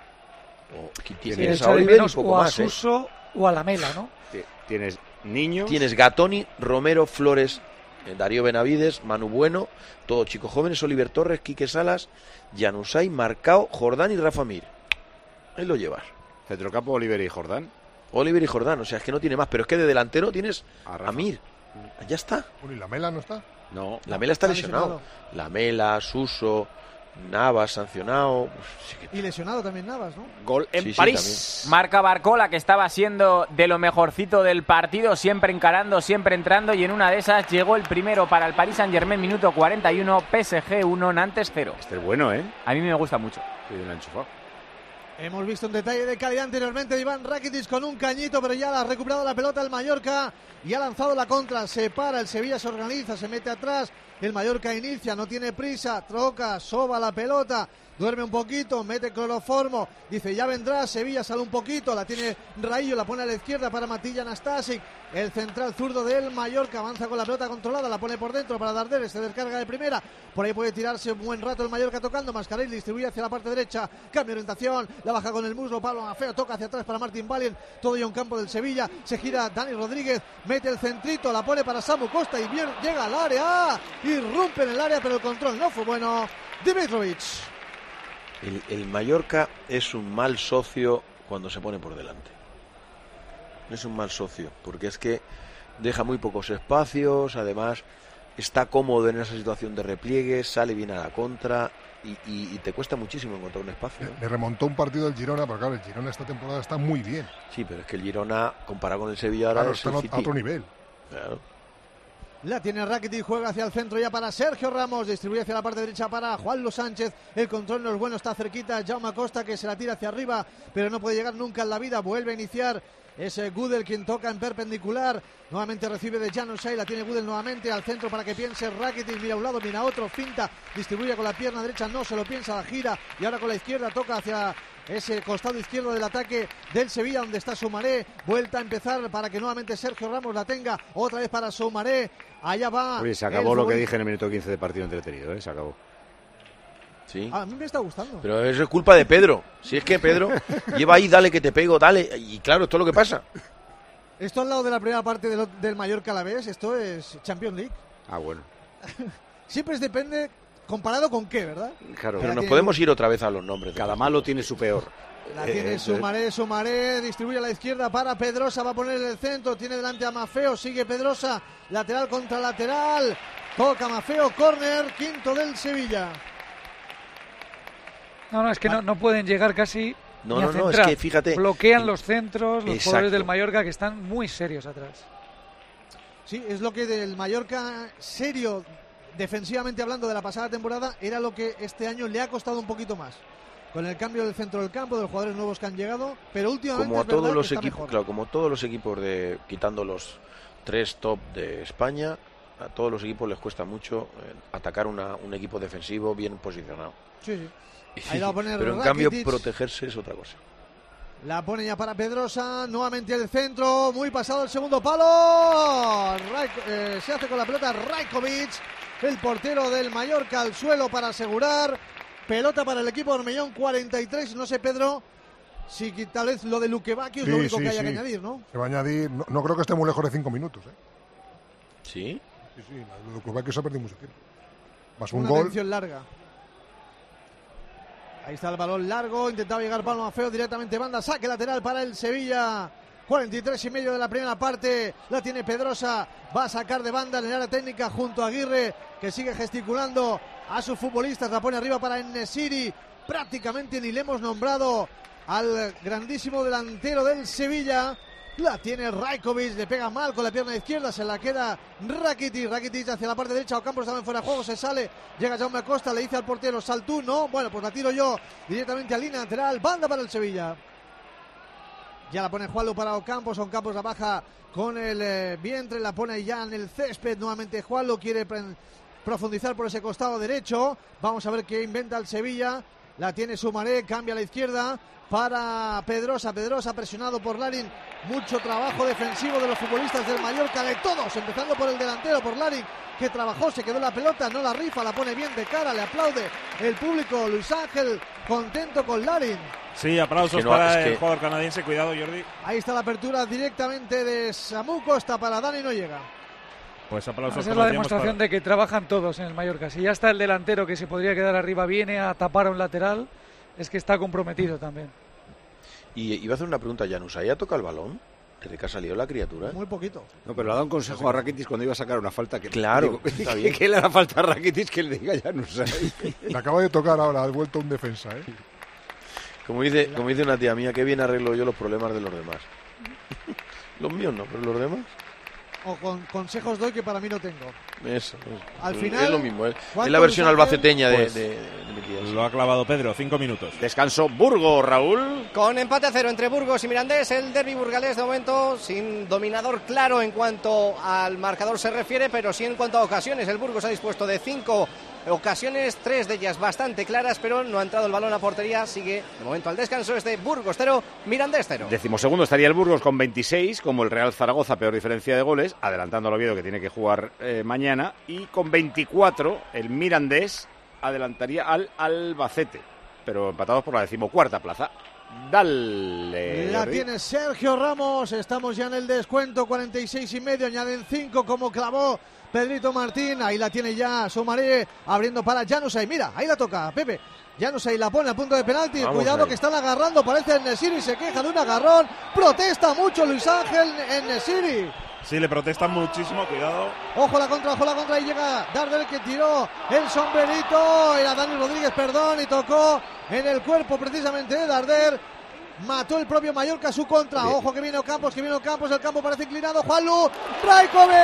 [SPEAKER 11] tienes a Oliver y poco
[SPEAKER 26] o a
[SPEAKER 11] más,
[SPEAKER 26] Suso o a Lamela, ¿no?
[SPEAKER 6] Tienes niños,
[SPEAKER 11] tienes Gatoni, Romero, Flores, Darío Benavides, Manu Bueno, todos chicos jóvenes, Oliver Torres, Quique Salas, Januzaj, Marcao, Jordán y Rafa Mir. Ahí lo llevas.
[SPEAKER 6] Centrocampo, Oliver y Jordán.
[SPEAKER 11] Oliver y Jordán, o sea, es que no tiene más, pero es que de delantero tienes a Mir. Ya está.
[SPEAKER 18] ¿Y Lamela no está?
[SPEAKER 6] No.
[SPEAKER 11] Lamela está lesionado. Lamela, Suso, Navas sancionado.
[SPEAKER 16] Y lesionado también Navas, ¿no?
[SPEAKER 23] Gol en París. Marca Barcola, que estaba siendo de lo mejorcito del partido, siempre encarando, siempre entrando, y en una de esas llegó el primero para el Paris Saint-Germain, minuto 41, PSG 1, Nantes 0.
[SPEAKER 6] Este es bueno, ¿eh?
[SPEAKER 23] A mí me gusta mucho.
[SPEAKER 6] Sí, lo ha enchufado.
[SPEAKER 16] Hemos visto un detalle de calidad anteriormente de Iván Rakitic con un cañito, pero ya ha recuperado la pelota el Mallorca y ha lanzado la contra. Se para, el Sevilla se organiza, se mete atrás, el Mallorca inicia, no tiene prisa, troca, soba la pelota, duerme un poquito, mete cloroformo, dice ya vendrá, Sevilla sale un poquito, la tiene Raillo, la pone a la izquierda para Matilla Nastasic, el central zurdo del Mallorca, avanza con la pelota controlada, la pone por dentro para Darder, se descarga de primera, por ahí puede tirarse un buen rato el Mallorca tocando, Mascarell distribuye hacia la parte derecha, cambia de orientación, la baja con el muslo, Pablo Maffeo toca hacia atrás para Martín Valien, todo ya un campo del Sevilla, se gira Dani Rodríguez, mete el centrito, la pone para Samu Costa y bien llega al área, irrumpe en el área, pero el control no fue bueno, Dimitrovic.
[SPEAKER 11] El Mallorca es un mal socio cuando se pone por delante. Es un mal socio, porque es que deja muy pocos espacios, además está cómodo en esa situación de repliegue, sale bien a la contra y te cuesta muchísimo encontrar un espacio.
[SPEAKER 18] Le remontó un partido del Girona, pero claro, el Girona esta temporada está muy bien.
[SPEAKER 11] Sí, pero es que el Girona, comparado con el Sevilla ahora,
[SPEAKER 18] está a otro nivel.
[SPEAKER 11] Claro.
[SPEAKER 16] La tiene Rakitic, juega hacia el centro ya para Sergio Ramos, distribuye hacia la parte derecha para Juan Luis Sánchez, el control no es bueno, está cerquita Jaume Costa, que se la tira hacia arriba, pero no puede llegar nunca en la vida, vuelve a iniciar, es Gudel quien toca en perpendicular, nuevamente recibe de Januzaj, la tiene Gudel nuevamente al centro para que piense Rakitic, mira a un lado, mira a otro, finta, distribuye con la pierna derecha, no se lo piensa, la gira y ahora con la izquierda toca hacia ese costado izquierdo del ataque del Sevilla, donde está Soumaré, vuelta a empezar para que nuevamente Sergio Ramos la tenga, otra vez para Soumaré, allá va.
[SPEAKER 6] Oye, se acabó lo que dije en el minuto 15 de partido entretenido, se acabó.
[SPEAKER 19] Sí.
[SPEAKER 16] A mí me está gustando.
[SPEAKER 19] Pero eso es culpa de Pedro. Si es que Pedro lleva ahí, dale que te pego, dale. Y claro, esto es lo que pasa.
[SPEAKER 16] Esto al lado de la primera parte del Mallorca Alavés, esto es Champions League.
[SPEAKER 6] Ah, bueno.
[SPEAKER 16] Siempre depende, comparado con qué, ¿verdad?
[SPEAKER 6] Claro.
[SPEAKER 19] Pero nos podemos ir otra vez a los nombres.
[SPEAKER 6] Cada malo tiene su peor.
[SPEAKER 16] La tiene Sumaré, distribuye a la izquierda para Pedrosa, va a poner el centro, tiene delante a Mafeo, sigue Pedrosa, lateral contra lateral, toca Mafeo, córner, quinto del Sevilla.
[SPEAKER 26] No, es que no pueden llegar casi.
[SPEAKER 19] No,
[SPEAKER 26] es
[SPEAKER 19] que fíjate.
[SPEAKER 26] Bloquean los centros, los jugadores del Mallorca que están muy serios atrás.
[SPEAKER 16] Sí, es lo que del Mallorca serio, defensivamente hablando de la pasada temporada, era lo que este año le ha costado un poquito más. Con el cambio del centro del campo, de los jugadores nuevos que han llegado, pero últimamente
[SPEAKER 19] como a todos los equipos,
[SPEAKER 16] mejor.
[SPEAKER 19] claro, como todos los equipos quitando los 3 top de España, a todos los equipos les cuesta mucho atacar un equipo defensivo bien posicionado.
[SPEAKER 16] Sí. Ahí la va a poner
[SPEAKER 19] pero en
[SPEAKER 16] Rakitic.
[SPEAKER 19] cambio protegerse es otra cosa.
[SPEAKER 16] La pone ya para Pedrosa, nuevamente el centro, muy pasado el segundo palo. Se hace con la pelota Rajkovic, el portero del Mallorca, al suelo para asegurar. Pelota para el equipo de Ormellón, 43. No sé, Pedro, si tal vez lo de Lukebakio es lo único que haya que añadir, ¿no?
[SPEAKER 18] Se va a añadir, no creo que esté muy lejos de 5 minutos.
[SPEAKER 19] ¿Sí?
[SPEAKER 18] Sí, Lukebakio se ha perdido mucho tiempo. Más un
[SPEAKER 16] Una
[SPEAKER 18] gol.
[SPEAKER 16] atención larga. Ahí está el balón largo, intentaba llegar Palma Feo directamente banda, saque lateral para el Sevilla. 43,5 de la primera parte, la tiene Pedrosa, va a sacar de banda en el área técnica junto a Aguirre, que sigue gesticulando a sus futbolistas, la pone arriba para En-Nesyri. Prácticamente ni le hemos nombrado al grandísimo delantero del Sevilla. La tiene Rajkovic, le pega mal con la pierna izquierda, se la queda Rakitic hacia la parte derecha, Ocampos también fuera de juego, se sale, llega Jaume Acosta, le dice al portero, sal tú, no, bueno, pues la tiro yo directamente a línea lateral, banda para el Sevilla. Ya la pone Juanlu para Ocampos la baja con el vientre, la pone ya en el césped, nuevamente Juanlu quiere profundizar por ese costado derecho, vamos a ver qué inventa el Sevilla, la tiene Sumaré, cambia a la izquierda, para Pedrosa presionado por Larin, mucho trabajo defensivo de los futbolistas del Mallorca, de todos, empezando por el delantero, por Larin, que trabajó, se quedó la pelota, no la rifa, la pone bien de cara, le aplaude el público, Luis Ángel contento con Larin.
[SPEAKER 17] Sí, aplausos para el jugador canadiense, cuidado Jordi.
[SPEAKER 16] Ahí está la apertura directamente de Samu Costa para Dani, no llega.
[SPEAKER 17] Pues aplausos.
[SPEAKER 26] Esa es la demostración de que trabajan todos en el Mallorca. Si ya está el delantero que se podría quedar arriba, viene a tapar a un lateral, es que está comprometido también.
[SPEAKER 19] Y iba a hacer una pregunta a Janus. ¿Ahí ha tocado el balón? ¿Desde que ha salido la criatura?
[SPEAKER 16] Muy poquito.
[SPEAKER 6] No, pero le ha dado un consejo a Rakitic cuando iba a sacar una falta. Que
[SPEAKER 19] claro, está bien.
[SPEAKER 6] Que le da falta a Rakitic que le diga a Janus.
[SPEAKER 18] Le acaba de tocar ahora, ha vuelto un defensa, ¿eh?
[SPEAKER 19] Como dice una tía mía, qué bien arreglo yo los problemas de los demás. Los míos no, pero los demás.
[SPEAKER 16] O con consejos doy que para mí no tengo.
[SPEAKER 19] Eso.
[SPEAKER 16] Al final
[SPEAKER 19] es lo mismo. Es la versión albaceteña de mi tía.
[SPEAKER 17] Lo ha clavado Pedro, 5 minutos.
[SPEAKER 6] Descanso Burgos, Raúl.
[SPEAKER 9] Con empate a 0 entre Burgos y Mirandés, el derbi burgalés de momento sin dominador claro en cuanto al marcador se refiere, pero sí en cuanto a ocasiones. El Burgos ha dispuesto de 5 ocasiones, 3 de ellas bastante claras, pero no ha entrado el balón a portería. Sigue de momento al descanso este Burgos 0, Mirandés 0.
[SPEAKER 6] 12º estaría el Burgos con 26, como el Real Zaragoza, peor diferencia de goles, adelantando al Oviedo que tiene que jugar mañana, y con 24 el Mirandés adelantaría al Albacete, pero empatados por la 14ª plaza. Dale.
[SPEAKER 16] La tiene Sergio Ramos, estamos ya en el descuento, 46,5, añaden 5 como clavó Pedrito Martín, ahí la tiene ya Soumaré, abriendo para Januzaj, mira, ahí la toca Pepe, Januzaj la pone a punto de penalti,
[SPEAKER 19] vamos
[SPEAKER 16] cuidado
[SPEAKER 19] ahí.
[SPEAKER 16] Que están agarrando, parece En-Nesyri, se queja de un agarrón, protesta mucho Luis Ángel En-Nesyri.
[SPEAKER 17] Sí, le protestan muchísimo, cuidado.
[SPEAKER 16] Ojo la contra, y llega Darder que tiró el sombrerito, era Dani Rodríguez, perdón, y tocó en el cuerpo precisamente de Darder. Mató el propio Mallorca su contra. Bien. Ojo que viene Ocampos, el campo parece inclinado. Juanlu, Rajkovic.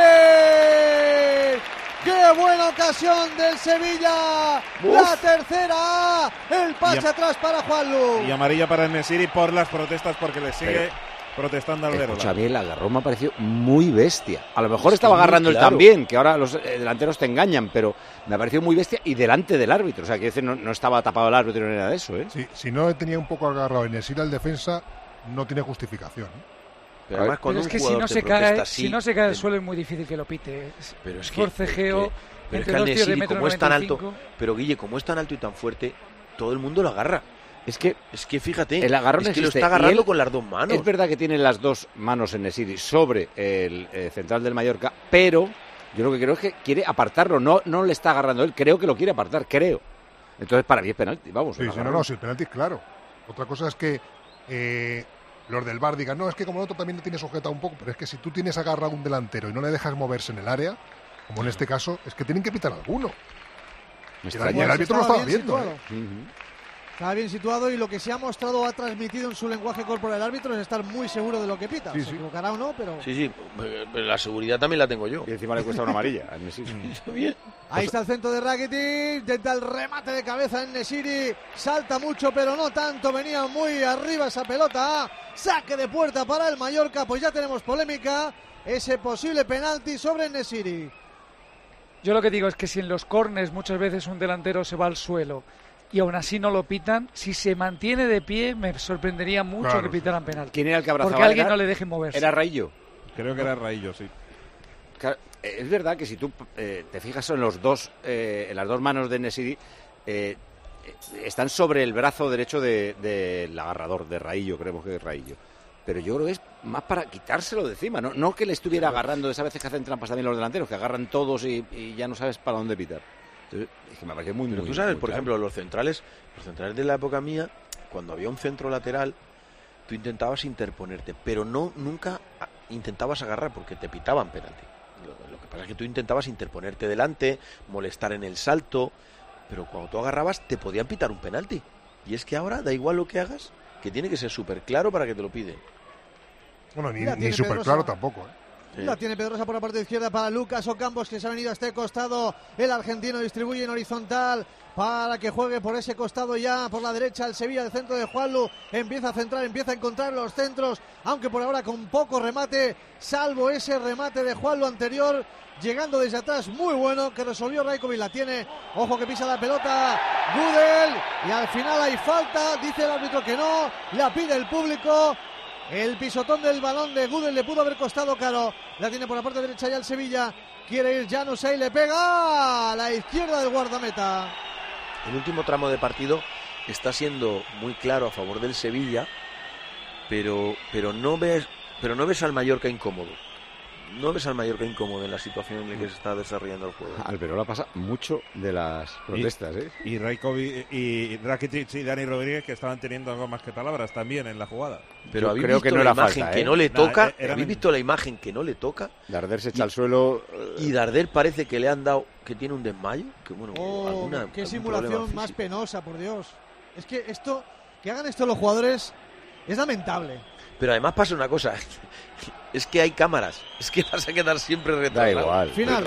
[SPEAKER 16] ¡Qué buena ocasión del Sevilla! Uf. La tercera, el pase atrás para Juanlu.
[SPEAKER 17] Y amarilla para En-Nesyri por las protestas, porque le sigue protestando al Verola.
[SPEAKER 6] Xavi, el agarrón me ha parecido muy bestia. A lo mejor estaba agarrando él también, que ahora los delanteros te engañan, pero me ha parecido muy bestia y delante del árbitro. O sea, quiero decir, no estaba tapado el árbitro ni nada de eso, ¿eh?
[SPEAKER 18] Sí, si no tenía un poco agarrado En-Nesyri al defensa, no tiene justificación, ¿eh?
[SPEAKER 19] Pero además, cuando
[SPEAKER 26] es que
[SPEAKER 19] un jugador
[SPEAKER 26] si no se cae al suelo es muy difícil que lo pite.
[SPEAKER 19] Pero es
[SPEAKER 26] forcejeo.
[SPEAKER 19] Pero es que al Nesiri, como es tan alto, pero Guille, como es tan alto y tan fuerte, todo el mundo lo agarra. Es que fíjate,
[SPEAKER 6] el agarrón
[SPEAKER 19] es que lo está agarrando con las dos manos.
[SPEAKER 6] Es verdad que tiene las dos manos en Nesiri sobre el central del Mallorca, pero yo lo que creo es que quiere apartarlo, no le está agarrando él, creo que lo quiere apartar, creo. Entonces para mí es penalti, vamos.
[SPEAKER 18] Sí, si el penalti es claro. Otra cosa es que los del VAR digan, no, es que como el otro también lo tiene sujetado un poco, pero es que si tú tienes agarrado a un delantero y no le dejas moverse en el área, como en este caso, es que tienen que pitar alguno. Y el árbitro lo estaba viendo.
[SPEAKER 16] Estaba bien situado y lo que se ha mostrado, ha transmitido en su lenguaje corporal el árbitro es estar muy seguro de lo que pita. Se equivocará o no, pero...
[SPEAKER 19] Sí, la seguridad también la tengo yo.
[SPEAKER 6] Y encima le cuesta una amarilla.
[SPEAKER 16] Ahí está el centro de Rakitic, intenta el remate de cabeza en Nesiri, salta mucho pero no tanto, venía muy arriba esa pelota, saque de puerta para el Mallorca, pues ya tenemos polémica, ese posible penalti sobre Nesiri.
[SPEAKER 26] Yo lo que digo es que si en los córners muchas veces un delantero se va al suelo y aún así no lo pitan, si se mantiene de pie me sorprendería mucho que pitaran penalti.
[SPEAKER 6] ¿Quién era el que abrazaba?
[SPEAKER 26] Porque alguien no le deje moverse.
[SPEAKER 6] ¿Era Raillo?
[SPEAKER 17] Creo que era Raillo, sí.
[SPEAKER 6] Claro, es verdad que si tú te fijas en los dos, en las dos manos de Nesiri, están sobre el brazo derecho del agarrador, de Raillo, creemos que es Raillo. Pero yo creo que es más para quitárselo de encima, no que le estuviera agarrando de esas veces que hacen trampas también los delanteros, que agarran todos y ya no sabes para dónde pitar. Entonces, es que me parece muy,
[SPEAKER 19] pero
[SPEAKER 6] muy,
[SPEAKER 19] tú sabes,
[SPEAKER 6] muy
[SPEAKER 19] por
[SPEAKER 6] claro.
[SPEAKER 19] ejemplo, los centrales de la época mía, cuando había un centro lateral, tú intentabas interponerte, pero nunca intentabas agarrar porque te pitaban penalti. Lo que pasa es que tú intentabas interponerte delante, molestar en el salto, pero cuando tú agarrabas te podían pitar un penalti. Y es que ahora da igual lo que hagas, que tiene que ser súper claro para que te lo piden.
[SPEAKER 18] Bueno, ni súper claro tampoco,
[SPEAKER 16] La tiene Pedrosa por la parte izquierda para Lucas Ocampos, que se ha venido a este costado. El argentino distribuye en horizontal para que juegue por ese costado ya, por la derecha el Sevilla, del centro de Juanlu. Empieza a centrar, empieza a encontrar los centros, aunque por ahora con poco remate, salvo ese remate de Juanlu anterior, llegando desde atrás, muy bueno, que resolvió Rajkovic. La tiene, ojo que pisa la pelota Gudel, y al final hay falta, dice el árbitro que no, la pide el público. El pisotón del balón de Gudel le pudo haber costado caro. La tiene por la parte derecha ya el Sevilla. Quiere ir Janus y le pega a la izquierda del guardameta.
[SPEAKER 19] El último tramo de partido está siendo muy claro a favor del Sevilla, pero no ves al Mallorca incómodo. No ves al Mallorca incómodo en la situación en la que se está desarrollando el juego.
[SPEAKER 6] Al Verola pasa mucho de las protestas,
[SPEAKER 17] Y Rajkovic y Rakitic y Dani Rodríguez, que estaban teniendo algo más que palabras también en la jugada.
[SPEAKER 19] Pero habéis visto que no la imagen falta, que no le toca. ¿Habéis visto la imagen que no le toca?
[SPEAKER 6] Darder se echa al suelo.
[SPEAKER 19] Y Darder parece que le han dado, que tiene un desmayo. Que bueno,
[SPEAKER 16] qué simulación más penosa, por Dios. Es que que hagan esto los jugadores es lamentable.
[SPEAKER 19] Pero además pasa una cosa, es que hay cámaras, es que vas a quedar siempre retratado.
[SPEAKER 6] Da igual.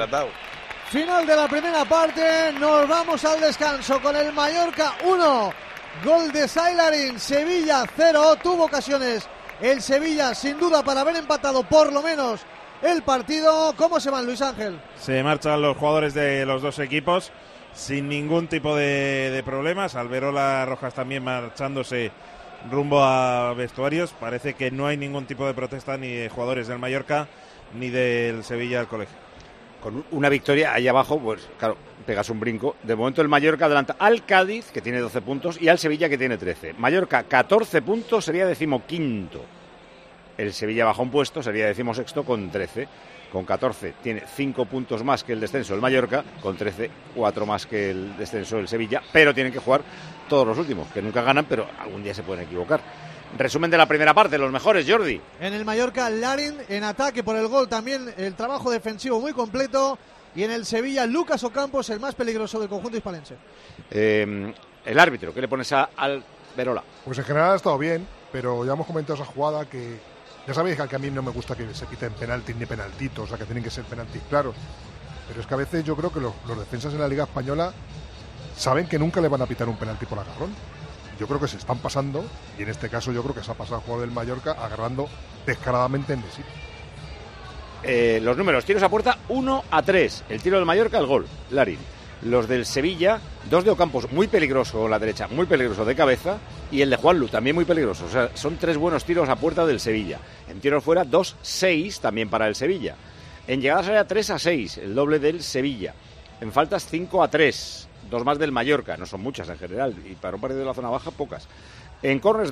[SPEAKER 16] Final de la primera parte, nos vamos al descanso con el Mallorca 1, gol de Sailarin, Sevilla 0, tuvo ocasiones el Sevilla sin duda para haber empatado por lo menos el partido. ¿Cómo se van, Luis Ángel?
[SPEAKER 17] Se marchan los jugadores de los dos equipos sin ningún tipo de problemas, Alberola Rojas también marchándose rumbo a vestuarios. Parece que no hay ningún tipo de protesta ni de jugadores del Mallorca ni del Sevilla al colegio.
[SPEAKER 6] Con una victoria ahí abajo, pues claro, pegas un brinco. De momento el Mallorca adelanta al Cádiz, que tiene 12 puntos, y al Sevilla, que tiene 13. Mallorca, 14 puntos, sería 15º. El Sevilla baja un puesto, sería 16º con 13. Con 14 tiene 5 puntos más que el descenso del Mallorca, con 13, 4 más que el descenso del Sevilla, pero tienen que jugar todos los últimos, que nunca ganan, pero algún día se pueden equivocar. Resumen de la primera parte, los mejores, Jordi.
[SPEAKER 16] En el Mallorca, Larin en ataque por el gol, también el trabajo defensivo muy completo, y en el Sevilla, Lucas Ocampos, el más peligroso del conjunto hispalense.
[SPEAKER 6] El árbitro, ¿qué le pones al Verola?
[SPEAKER 18] Pues en general ha estado bien, pero ya hemos comentado esa jugada que... Ya sabéis que a mí no me gusta que se quiten penaltis ni penaltitos, o sea, que tienen que ser penaltis claros. Pero es que a veces yo creo que los defensas en la Liga Española saben que nunca le van a pitar un penalti por agarrón. Yo creo que se están pasando, y en este caso yo creo que se ha pasado el jugador del Mallorca agarrando descaradamente en Nesiri.
[SPEAKER 6] Los números, tiros a puerta 1-3. El tiro del Mallorca, el gol, Larin. los del Sevilla, 2 de Ocampos, muy peligroso con la derecha, muy peligroso de cabeza, y el de Juanlu, también muy peligroso. O sea, son 3 buenos tiros a puerta del Sevilla. En tiros fuera, 2-6 también para el Sevilla. En llegadas área, 3-6, el doble del Sevilla. En faltas, 5-3, 2 más del Mallorca, no son muchas en general, y para un partido de la zona baja, pocas. En córners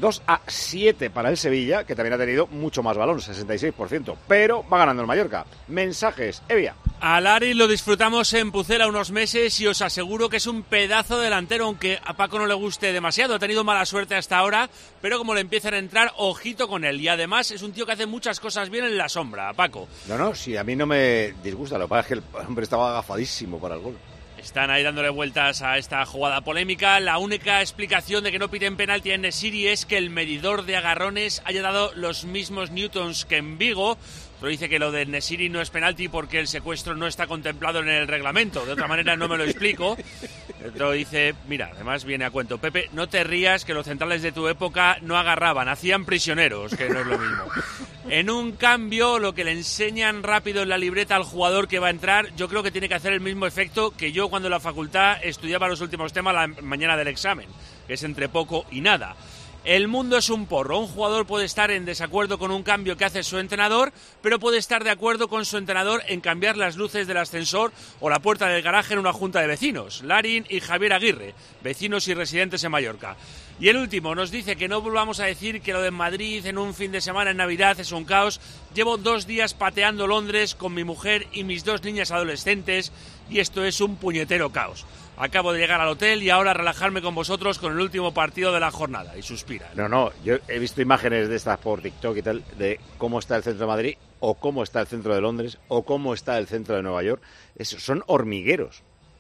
[SPEAKER 6] 2-7 para el Sevilla, que también ha tenido mucho más balón, 66%, pero va ganando el Mallorca. Mensajes, Evia.
[SPEAKER 1] A Larin lo disfrutamos en Pucela unos meses y os aseguro que es un pedazo delantero, aunque a Paco no le guste demasiado. Ha tenido mala suerte hasta ahora, pero como le empiezan a entrar, ojito con él. Y además es un tío que hace muchas cosas bien en la sombra, Paco.
[SPEAKER 6] No, sí, a mí no me disgusta, lo que pasa es que el hombre estaba agafadísimo para el gol.
[SPEAKER 1] Están ahí dándole vueltas a esta jugada polémica. La única explicación de que no piten penalti en Nesiri es que el medidor de agarrones haya dado los mismos newtons que en Vigo. Otro dice que lo de Nesiri no es penalti porque el secuestro no está contemplado en el reglamento. De otra manera no me lo explico. Otro dice, mira, además viene a cuento. Pepe, no te rías que los centrales de tu época no agarraban, hacían prisioneros, que no es lo mismo. En un cambio, lo que le enseñan rápido en la libreta al jugador que va a entrar, yo creo que tiene que hacer el mismo efecto que yo cuando en la facultad estudiaba los últimos temas la mañana del examen, que es entre poco y nada. El mundo es un porro. Un jugador puede estar en desacuerdo con un cambio que hace su entrenador, pero puede estar de acuerdo con su entrenador en cambiar las luces del ascensor o la puerta del garaje en una junta de vecinos. Larin y Javier Aguirre, vecinos y residentes en Mallorca. Y el último nos dice que no volvamos a decir que lo de Madrid en un fin de semana en Navidad es un caos. Llevo 2 días pateando Londres con mi mujer y mis 2 niñas adolescentes y esto es un puñetero caos. Acabo de llegar al hotel y ahora relajarme con vosotros con el último partido de la jornada. Y suspira.
[SPEAKER 6] No, yo he visto imágenes de estas por TikTok y tal, de cómo está el centro de Madrid, o cómo está el centro de Londres, o cómo está el centro de Nueva York. Son hormigueros.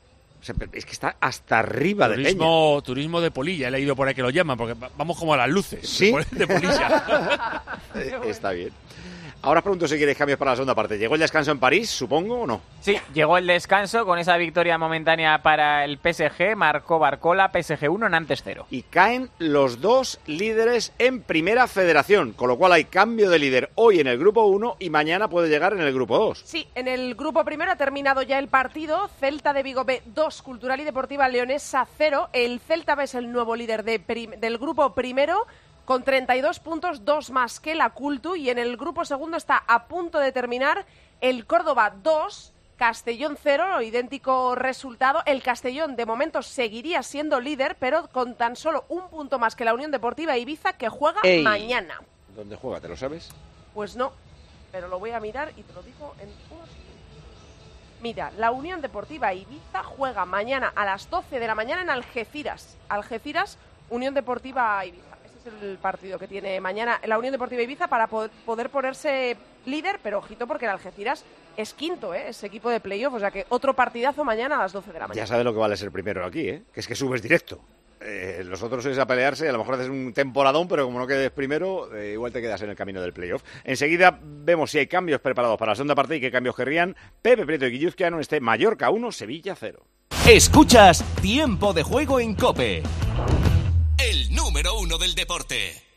[SPEAKER 6] O sea, es que está hasta arriba de peña.
[SPEAKER 1] Turismo de polilla, he leído por ahí que lo llaman, porque vamos como a las luces.
[SPEAKER 6] ¿Sí?
[SPEAKER 1] De polilla.
[SPEAKER 6] Está bien. Ahora os pregunto si queréis cambios para la segunda parte. ¿Llegó el descanso en París, supongo, o no?
[SPEAKER 23] Sí, llegó el descanso con esa victoria momentánea para el PSG. Marcó Barcola, PSG 1, Nantes 0.
[SPEAKER 6] Y caen los 2 líderes en Primera Federación, con lo cual hay cambio de líder hoy en el Grupo 1 y mañana puede llegar en el Grupo 2.
[SPEAKER 7] Sí, en el Grupo Primero ha terminado ya el partido. Celta de Vigo B 2, Cultural y Deportiva Leonesa 0. El Celta B es el nuevo líder del Grupo Primero, con 32 puntos, 2 más que la Cultu, y en el grupo segundo está a punto de terminar el Córdoba 2, Castellón 0, idéntico resultado. El Castellón de momento seguiría siendo líder, pero con tan solo 1 punto más que la Unión Deportiva Ibiza, que juega mañana.
[SPEAKER 6] ¿Dónde juega? ¿Te lo sabes?
[SPEAKER 7] Pues no, pero lo voy a mirar y te lo digo en unos... Mira, la Unión Deportiva Ibiza juega mañana a las 12 de la mañana en Algeciras. Algeciras, Unión Deportiva Ibiza. El partido que tiene mañana la Unión Deportiva Ibiza para poder ponerse líder, pero ojito porque el Algeciras es quinto, es equipo de playoff, o sea que otro partidazo mañana a las 12 de la mañana.
[SPEAKER 6] Ya sabes lo que vale ser primero aquí, que es que subes directo. Los otros es a pelearse, a lo mejor haces un temporadón, pero como no quedes primero, igual te quedas en el camino del playoff. Enseguida vemos si hay cambios preparados para la segunda parte y qué cambios querrían Pepe Prieto y Guilluzquiano en este Mallorca 1, Sevilla 0.
[SPEAKER 12] Escuchas Tiempo de Juego en COPE. El número 1 del deporte.